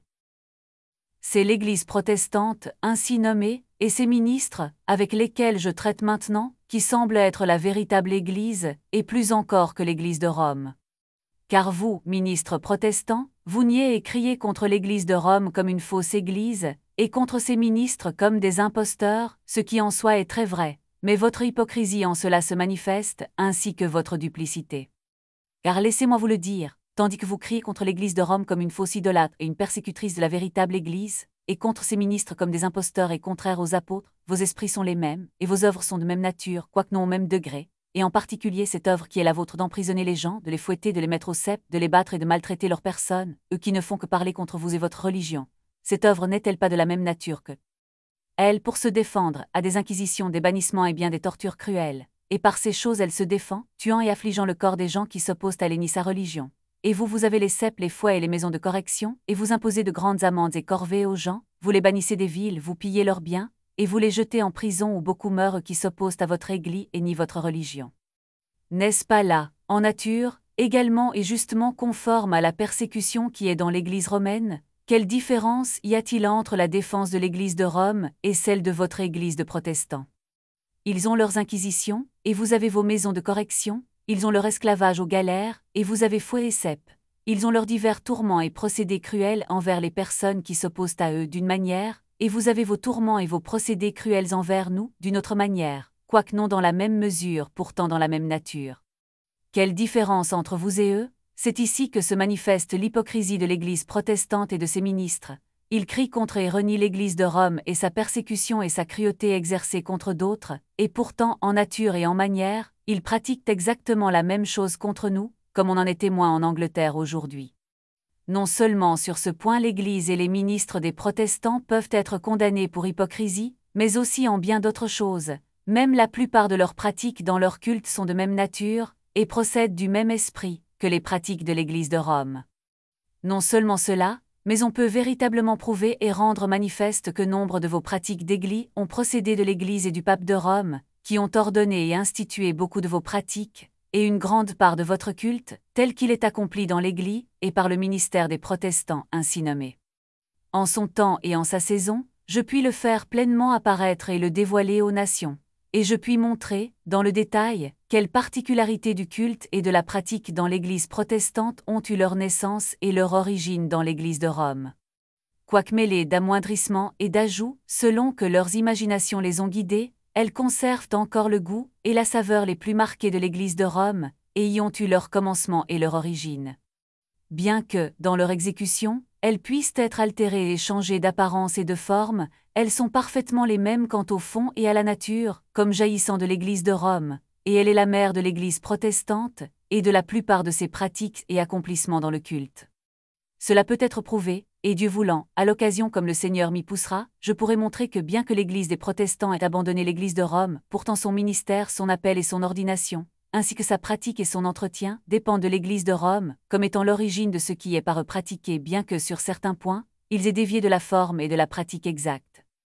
C'est l'Église protestante, ainsi nommée, et ses ministres, avec lesquels je traite maintenant, qui semblent être la véritable Église, et plus encore que l'Église de Rome. Car vous, ministres protestants, vous niez et criez contre l'Église de Rome comme une fausse Église, et contre ses ministres comme des imposteurs, ce qui en soi est très vrai, mais votre hypocrisie en cela se manifeste, ainsi que votre duplicité. Car laissez-moi vous le dire, tandis que vous criez contre l'Église de Rome comme une fausse idolâtre et une persécutrice de la véritable Église, et contre ses ministres comme des imposteurs et contraires aux apôtres, vos esprits sont les mêmes, et vos œuvres sont de même nature, quoique non au même degré, et en particulier cette œuvre qui est la vôtre d'emprisonner les gens, de les fouetter, de les mettre au cep, de les battre et de maltraiter leurs personnes, eux qui ne font que parler contre vous et votre religion. Cette œuvre n'est-elle pas de la même nature que elle, pour se défendre, a des inquisitions, des bannissements et bien des tortures cruelles, et par ces choses elle se défend, tuant et affligeant le corps des gens qui s'opposent à elle et nient sa religion. Et vous, vous avez les ceps, les fouets et les maisons de correction, et vous imposez de grandes amendes et corvées aux gens, vous les bannissez des villes, vous pillez leurs biens, et vous les jetez en prison où beaucoup meurent qui s'opposent à votre Église et nient votre religion. N'est-ce pas là, en nature, également et justement conforme à la persécution qui est dans l'Église romaine? Quelle différence y a-t-il entre la défense de l'Église de Rome et celle de votre Église de protestants? Ils ont leurs inquisitions, et vous avez vos maisons de correction, ils ont leur esclavage aux galères, et vous avez fouet et cep. Ils ont leurs divers tourments et procédés cruels envers les personnes qui s'opposent à eux d'une manière, et vous avez vos tourments et vos procédés cruels envers nous d'une autre manière, quoique non dans la même mesure, pourtant dans la même nature. Quelle différence entre vous et eux? C'est ici que se manifeste l'hypocrisie de l'Église protestante et de ses ministres. Ils crient contre et renient l'Église de Rome et sa persécution et sa cruauté exercée contre d'autres, et pourtant, en nature et en manière, ils pratiquent exactement la même chose contre nous, comme on en est témoin en Angleterre aujourd'hui. Non seulement sur ce point l'Église et les ministres des protestants peuvent être condamnés pour hypocrisie, mais aussi en bien d'autres choses. Même la plupart de leurs pratiques dans leur culte sont de même nature, et procèdent du même esprit que les pratiques de l'Église de Rome. Non seulement cela, mais on peut véritablement prouver et rendre manifeste que nombre de vos pratiques d'Église ont procédé de l'Église et du pape de Rome, qui ont ordonné et institué beaucoup de vos pratiques, et une grande part de votre culte, tel qu'il est accompli dans l'Église, et par le ministère des protestants ainsi nommé. En son temps et en sa saison, je puis le faire pleinement apparaître et le dévoiler aux nations. Et je puis montrer, dans le détail, quelles particularités du culte et de la pratique dans l'Église protestante ont eu leur naissance et leur origine dans l'Église de Rome. Quoique mêlées d'amoindrissements et d'ajouts, selon que leurs imaginations les ont guidées, elles conservent encore le goût et la saveur les plus marqués de l'Église de Rome, et y ont eu leur commencement et leur origine. Bien que, dans leur exécution, elles puissent être altérées et changées d'apparence et de forme, elles sont parfaitement les mêmes quant au fond et à la nature, comme jaillissant de l'Église de Rome, et elle est la mère de l'Église protestante, et de la plupart de ses pratiques et accomplissements dans le culte. Cela peut être prouvé, et Dieu voulant, à l'occasion comme le Seigneur m'y poussera, je pourrai montrer que bien que l'Église des protestants ait abandonné l'Église de Rome, pourtant son ministère, son appel et son ordination, ainsi que sa pratique et son entretien, dépendent de l'Église de Rome, comme étant l'origine de ce qui est par eux pratiqué, bien que sur certains points, ils aient dévié de la forme et de la pratique exacte.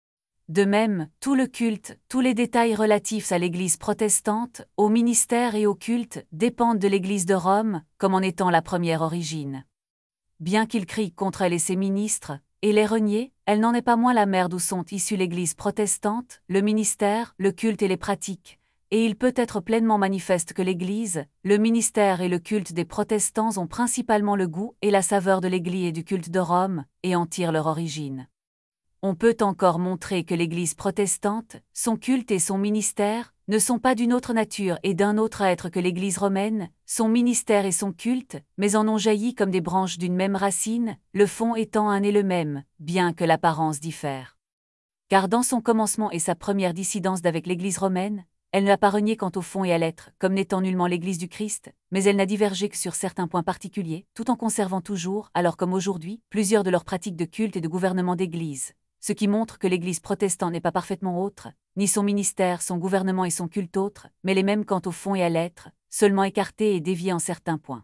De même, tout le culte, tous les détails relatifs à l'Église protestante, au ministère et au culte, dépendent de l'Église de Rome, comme en étant la première origine. Bien qu'il crie contre elle et ses ministres, et les renier, elle n'en est pas moins la mère d'où sont issus l'Église protestante, le ministère, le culte et les pratiques, et il peut être pleinement manifeste que l'Église, le ministère et le culte des protestants ont principalement le goût et la saveur de l'Église et du culte de Rome, et en tirent leur origine. On peut encore montrer que l'Église protestante, son culte et son ministère, ne sont pas d'une autre nature et d'un autre être que l'Église romaine, son ministère et son culte, mais en ont jailli comme des branches d'une même racine, le fond étant un et le même, bien que l'apparence diffère. Car dans son commencement et sa première dissidence d'avec l'Église romaine, elle n'a pas renié quant au fond et à l'être, comme n'étant nullement l'Église du Christ, mais elle n'a divergé que sur certains points particuliers, tout en conservant toujours, alors comme aujourd'hui, plusieurs de leurs pratiques de culte et de gouvernement d'Église. Ce qui montre que l'Église protestante n'est pas parfaitement autre, ni son ministère, son gouvernement et son culte autres, mais les mêmes quant au fond et à l'être, seulement écartés et déviés en certains points.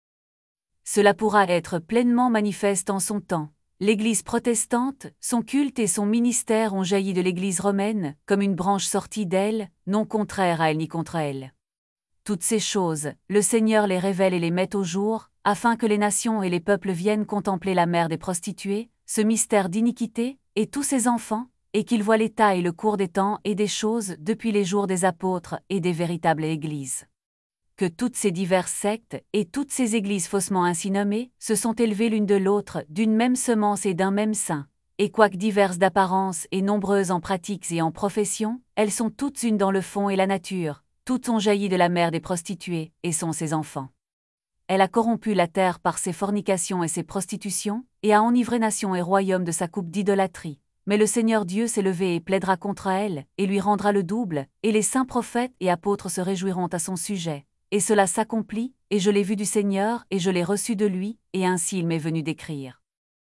Cela pourra être pleinement manifeste en son temps. L'Église protestante, son culte et son ministère ont jailli de l'Église romaine, comme une branche sortie d'elle, non contraire à elle ni contre elle. Toutes ces choses, le Seigneur les révèle et les met au jour, afin que les nations et les peuples viennent contempler la mère des prostituées, ce mystère d'iniquité, et tous ses enfants, et qu'ils voient l'état et le cours des temps et des choses depuis les jours des apôtres et des véritables églises. Que toutes ces diverses sectes, et toutes ces églises faussement ainsi nommées, se sont élevées l'une de l'autre, d'une même semence et d'un même sein, et quoique diverses d'apparence et nombreuses en pratiques et en professions, elles sont toutes unes dans le fond et la nature, toutes ont jailli de la mère des prostituées, et sont ses enfants. Elle a corrompu la terre par ses fornications et ses prostitutions, et a enivré nation et royaume de sa coupe d'idolâtrie. Mais le Seigneur Dieu s'est levé et plaidera contre elle, et lui rendra le double, et les saints prophètes et apôtres se réjouiront à son sujet. Et cela s'accomplit, et je l'ai vu du Seigneur, et je l'ai reçu de lui, et ainsi il m'est venu d'écrire.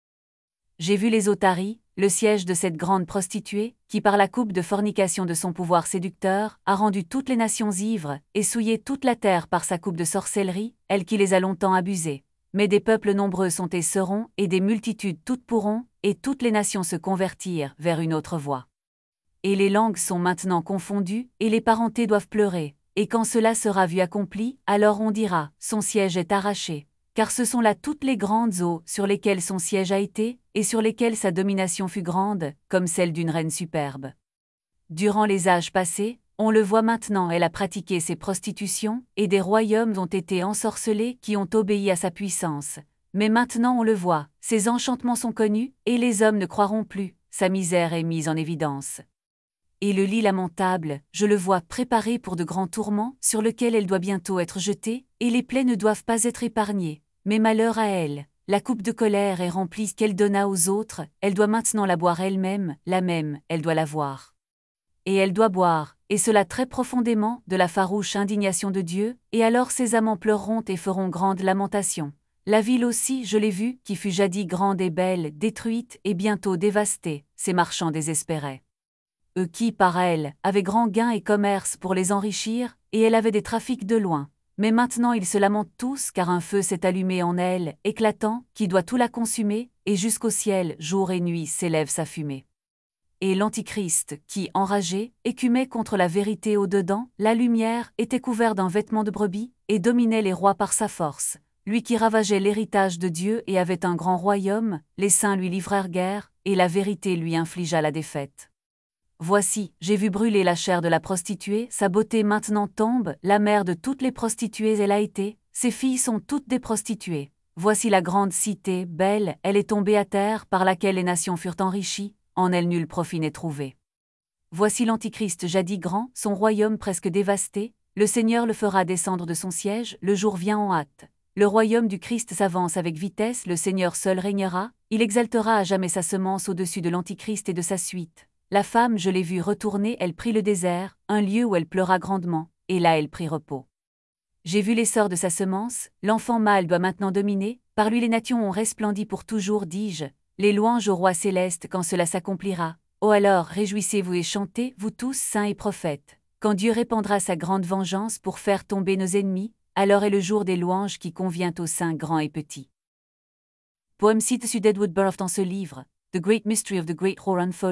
J'ai vu les otaries, le siège de cette grande prostituée, qui par la coupe de fornication de son pouvoir séducteur, a rendu toutes les nations ivres, et souillé toute la terre par sa coupe de sorcellerie, elle qui les a longtemps abusées. Mais des peuples nombreux sont et seront, et des multitudes toutes pourront, et toutes les nations se convertir vers une autre voie. Et les langues sont maintenant confondues, et les parentés doivent pleurer, et quand cela sera vu accompli, alors on dira, son siège est arraché. Car ce sont là toutes les grandes eaux sur lesquelles son siège a été, et sur lesquelles sa domination fut grande, comme celle d'une reine superbe. Durant les âges passés, on le voit maintenant, elle a pratiqué ses prostitutions, et des royaumes ont été ensorcelés qui ont obéi à sa puissance. Mais maintenant on le voit, ses enchantements sont connus, et les hommes ne croiront plus, sa misère est mise en évidence. Et le lit lamentable, je le vois préparé pour de grands tourments, sur lequel elle doit bientôt être jetée, et les plaies ne doivent pas être épargnées. Mais malheur à elle, la coupe de colère est remplie qu'elle donna aux autres, elle doit maintenant la boire elle-même, la même, elle doit la voir. Et elle doit boire, et cela très profondément, de la farouche indignation de Dieu, et alors ses amants pleureront et feront grande lamentation. La ville aussi, je l'ai vue, qui fut jadis grande et belle, détruite et bientôt dévastée, ses marchands désespéraient. Eux qui, par elle, avaient grand gain et commerce pour les enrichir, et elle avait des trafics de loin. Mais maintenant ils se lamentent tous car un feu s'est allumé en elle, éclatant, qui doit tout la consumer, et jusqu'au ciel, jour et nuit, s'élève sa fumée. Et l'Antichrist, qui, enragé, écumait contre la vérité au-dedans, la lumière, était couvert d'un vêtement de brebis, et dominait les rois par sa force. Lui qui ravageait l'héritage de Dieu et avait un grand royaume, les saints lui livrèrent guerre, et la vérité lui infligea la défaite. Voici, j'ai vu brûler la chair de la prostituée, sa beauté maintenant tombe, la mère de toutes les prostituées elle a été, ses filles sont toutes des prostituées. Voici la grande cité, belle, elle est tombée à terre, par laquelle les nations furent enrichies, en elle nul profit n'est trouvé. Voici l'Antichrist jadis grand, son royaume presque dévasté, le Seigneur le fera descendre de son siège, le jour vient en hâte. Le royaume du Christ s'avance avec vitesse, le Seigneur seul régnera, il exaltera à jamais sa semence au-dessus de l'Antichrist et de sa suite. La femme, je l'ai vue retourner, elle prit le désert, un lieu où elle pleura grandement, et là elle prit repos. J'ai vu l'essor de sa semence, l'enfant mâle doit maintenant dominer, par lui les nations ont resplendi pour toujours, dis-je, les louanges au roi céleste quand cela s'accomplira. Oh alors, réjouissez-vous et chantez, vous tous saints et prophètes, quand Dieu répandra sa grande vengeance pour faire tomber nos ennemis, alors est le jour des louanges qui convient aux saints grands et petits. Poème cite sur Edward Burrough dans ce livre, The Great Mystery of the Great Whore Unfolded.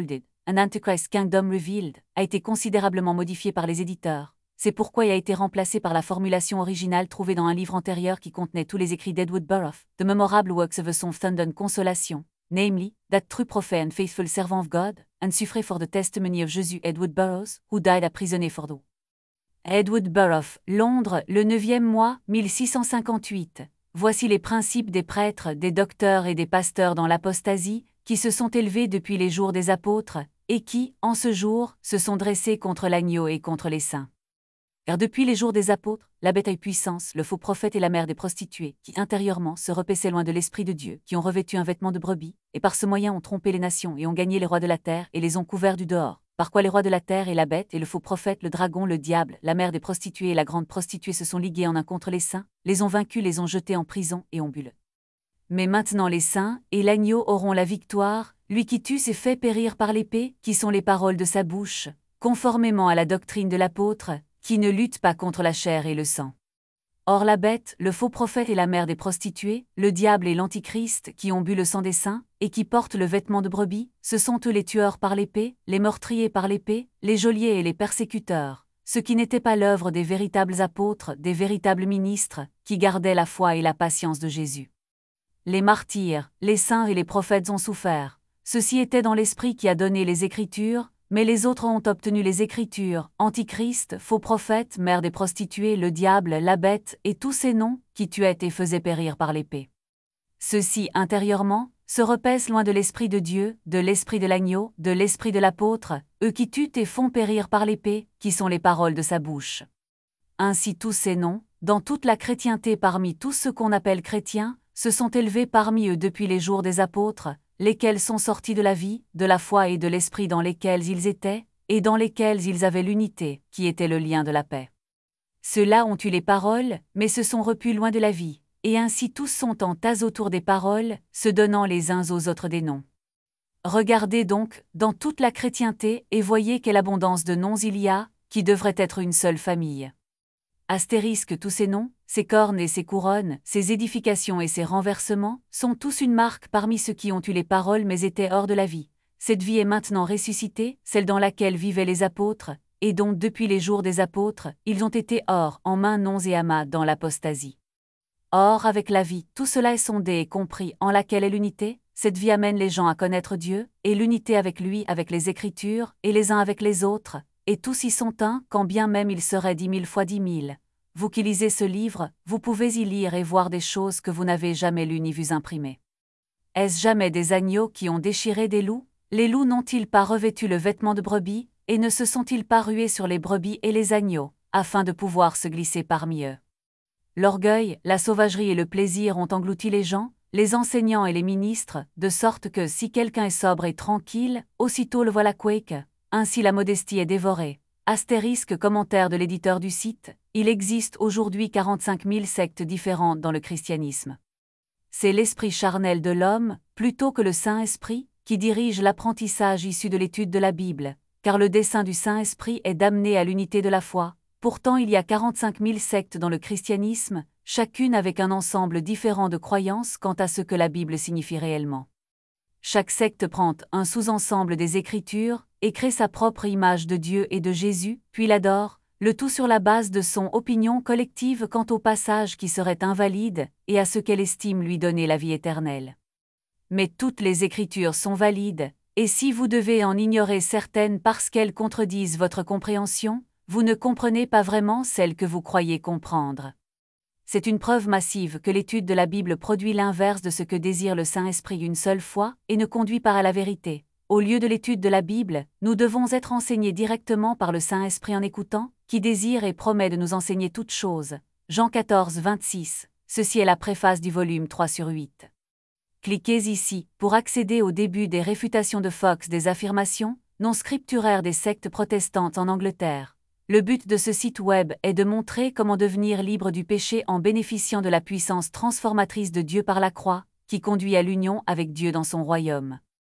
An Antichrist Kingdom Revealed, a été considérablement modifié par les éditeurs. C'est pourquoi il a été remplacé par la formulation originale trouvée dans un livre antérieur qui contenait tous les écrits d'Edward Burroughs, The Memorable Works of a Son of Thunder and Consolation, namely, that true prophet and faithful servant of God, and suffered for the testimony of Jesus Edward Burroughs, who died a prisoner for the Edward Burroughs, Londres, le neuvième mois, mille six cent cinquante-huit. Voici les principes des prêtres, des docteurs et des pasteurs dans l'apostasie, qui se sont élevés depuis les jours des apôtres, et qui, en ce jour, se sont dressés contre l'agneau et contre les saints. Car depuis les jours des apôtres, la bête à puissance, le faux prophète et la mère des prostituées, qui intérieurement se repaissaient loin de l'Esprit de Dieu, qui ont revêtu un vêtement de brebis, et par ce moyen ont trompé les nations et ont gagné les rois de la terre et les ont couverts du dehors. Par quoi les rois de la terre et la bête et le faux prophète, le dragon, le diable, la mère des prostituées et la grande prostituée se sont ligués en un contre les saints, les ont vaincus, les ont jetés en prison et ont bu le. Mais maintenant les saints et l'agneau auront la victoire, lui qui tue s'est fait périr par l'épée, qui sont les paroles de sa bouche, conformément à la doctrine de l'apôtre, qui ne lutte pas contre la chair et le sang. Or la bête, le faux prophète et la mère des prostituées, le diable et l'antichrist qui ont bu le sang des saints, et qui portent le vêtement de brebis, ce sont eux les tueurs par l'épée, les meurtriers par l'épée, les geôliers et les persécuteurs, ceux qui n'étaient pas l'œuvre des véritables apôtres, des véritables ministres, qui gardaient la foi et la patience de Jésus. Les martyrs, les saints et les prophètes ont souffert. Ceux-ci étaient dans l'esprit qui a donné les Écritures, mais les autres ont obtenu les Écritures, Antichrist, faux prophète, mère des prostituées, le diable, la bête, et tous ces noms, qui tuaient et faisaient périr par l'épée. Ceux-ci, intérieurement, se repaissent loin de l'Esprit de Dieu, de l'Esprit de l'agneau, de l'Esprit de l'apôtre, eux qui tuent et font périr par l'épée, qui sont les paroles de sa bouche. Ainsi tous ces noms, dans toute la chrétienté parmi tous ceux qu'on appelle chrétiens, se sont élevés parmi eux depuis les jours des apôtres, lesquels sont sortis de la vie, de la foi et de l'esprit dans lesquels ils étaient, et dans lesquels ils avaient l'unité, qui était le lien de la paix. Ceux-là ont eu les paroles, mais se sont repus loin de la vie, et ainsi tous sont en tas autour des paroles, se donnant les uns aux autres des noms. Regardez donc, dans toute la chrétienté, et voyez quelle abondance de noms il y a, qui devraient être une seule famille. Astérisque tous ces noms, ces cornes et ces couronnes, ces édifications et ces renversements, sont tous une marque parmi ceux qui ont eu les paroles mais étaient hors de la vie. Cette vie est maintenant ressuscitée, celle dans laquelle vivaient les apôtres, et dont depuis les jours des apôtres, ils ont été hors, en main non et amas dans l'apostasie. Or avec la vie, tout cela est sondé et compris, en laquelle est l'unité, cette vie amène les gens à connaître Dieu, et l'unité avec lui avec les Écritures, et les uns avec les autres, et tous y sont un, quand bien même ils seraient dix mille fois dix mille. Vous qui lisez ce livre, vous pouvez y lire et voir des choses que vous n'avez jamais lues ni vues imprimées. Est-ce jamais des agneaux qui ont déchiré des loups? Les loups n'ont-ils pas revêtu le vêtement de brebis, et ne se sont-ils pas rués sur les brebis et les agneaux, afin de pouvoir se glisser parmi eux? L'orgueil, la sauvagerie et le plaisir ont englouti les gens, les enseignants et les ministres, de sorte que si quelqu'un est sobre et tranquille, aussitôt le voilà quake. Ainsi la modestie est dévorée. Astérisque commentaire de l'éditeur du site, il existe aujourd'hui quarante-cinq mille sectes différentes dans le christianisme. C'est l'esprit charnel de l'homme, plutôt que le Saint-Esprit, qui dirige l'apprentissage issu de l'étude de la Bible, car le dessein du Saint-Esprit est d'amener à l'unité de la foi. Pourtant il y a quarante-cinq mille sectes dans le christianisme, chacune avec un ensemble différent de croyances quant à ce que la Bible signifie réellement. Chaque secte prend un sous-ensemble des Écritures, et crée sa propre image de Dieu et de Jésus, puis l'adore, le tout sur la base de son opinion collective quant au passage qui serait invalide, et à ce qu'elle estime lui donner la vie éternelle. Mais toutes les Écritures sont valides, et si vous devez en ignorer certaines parce qu'elles contredisent votre compréhension, vous ne comprenez pas vraiment celles que vous croyez comprendre. C'est une preuve massive que l'étude de la Bible produit l'inverse de ce que désire le Saint-Esprit une seule fois, et ne conduit pas à la vérité. Au lieu de l'étude de la Bible, nous devons être enseignés directement par le Saint-Esprit en écoutant, qui désire et promet de nous enseigner toutes choses. Jean quatorze, vingt-six. Ceci est la préface du volume trois sur huit. Cliquez ici pour accéder au début des réfutations de Fox des affirmations non scripturaires des sectes protestantes en Angleterre. Le but de ce site web est de montrer comment devenir libre du péché en bénéficiant de la puissance transformatrice de Dieu par la croix, qui conduit à l'union avec Dieu dans son royaume.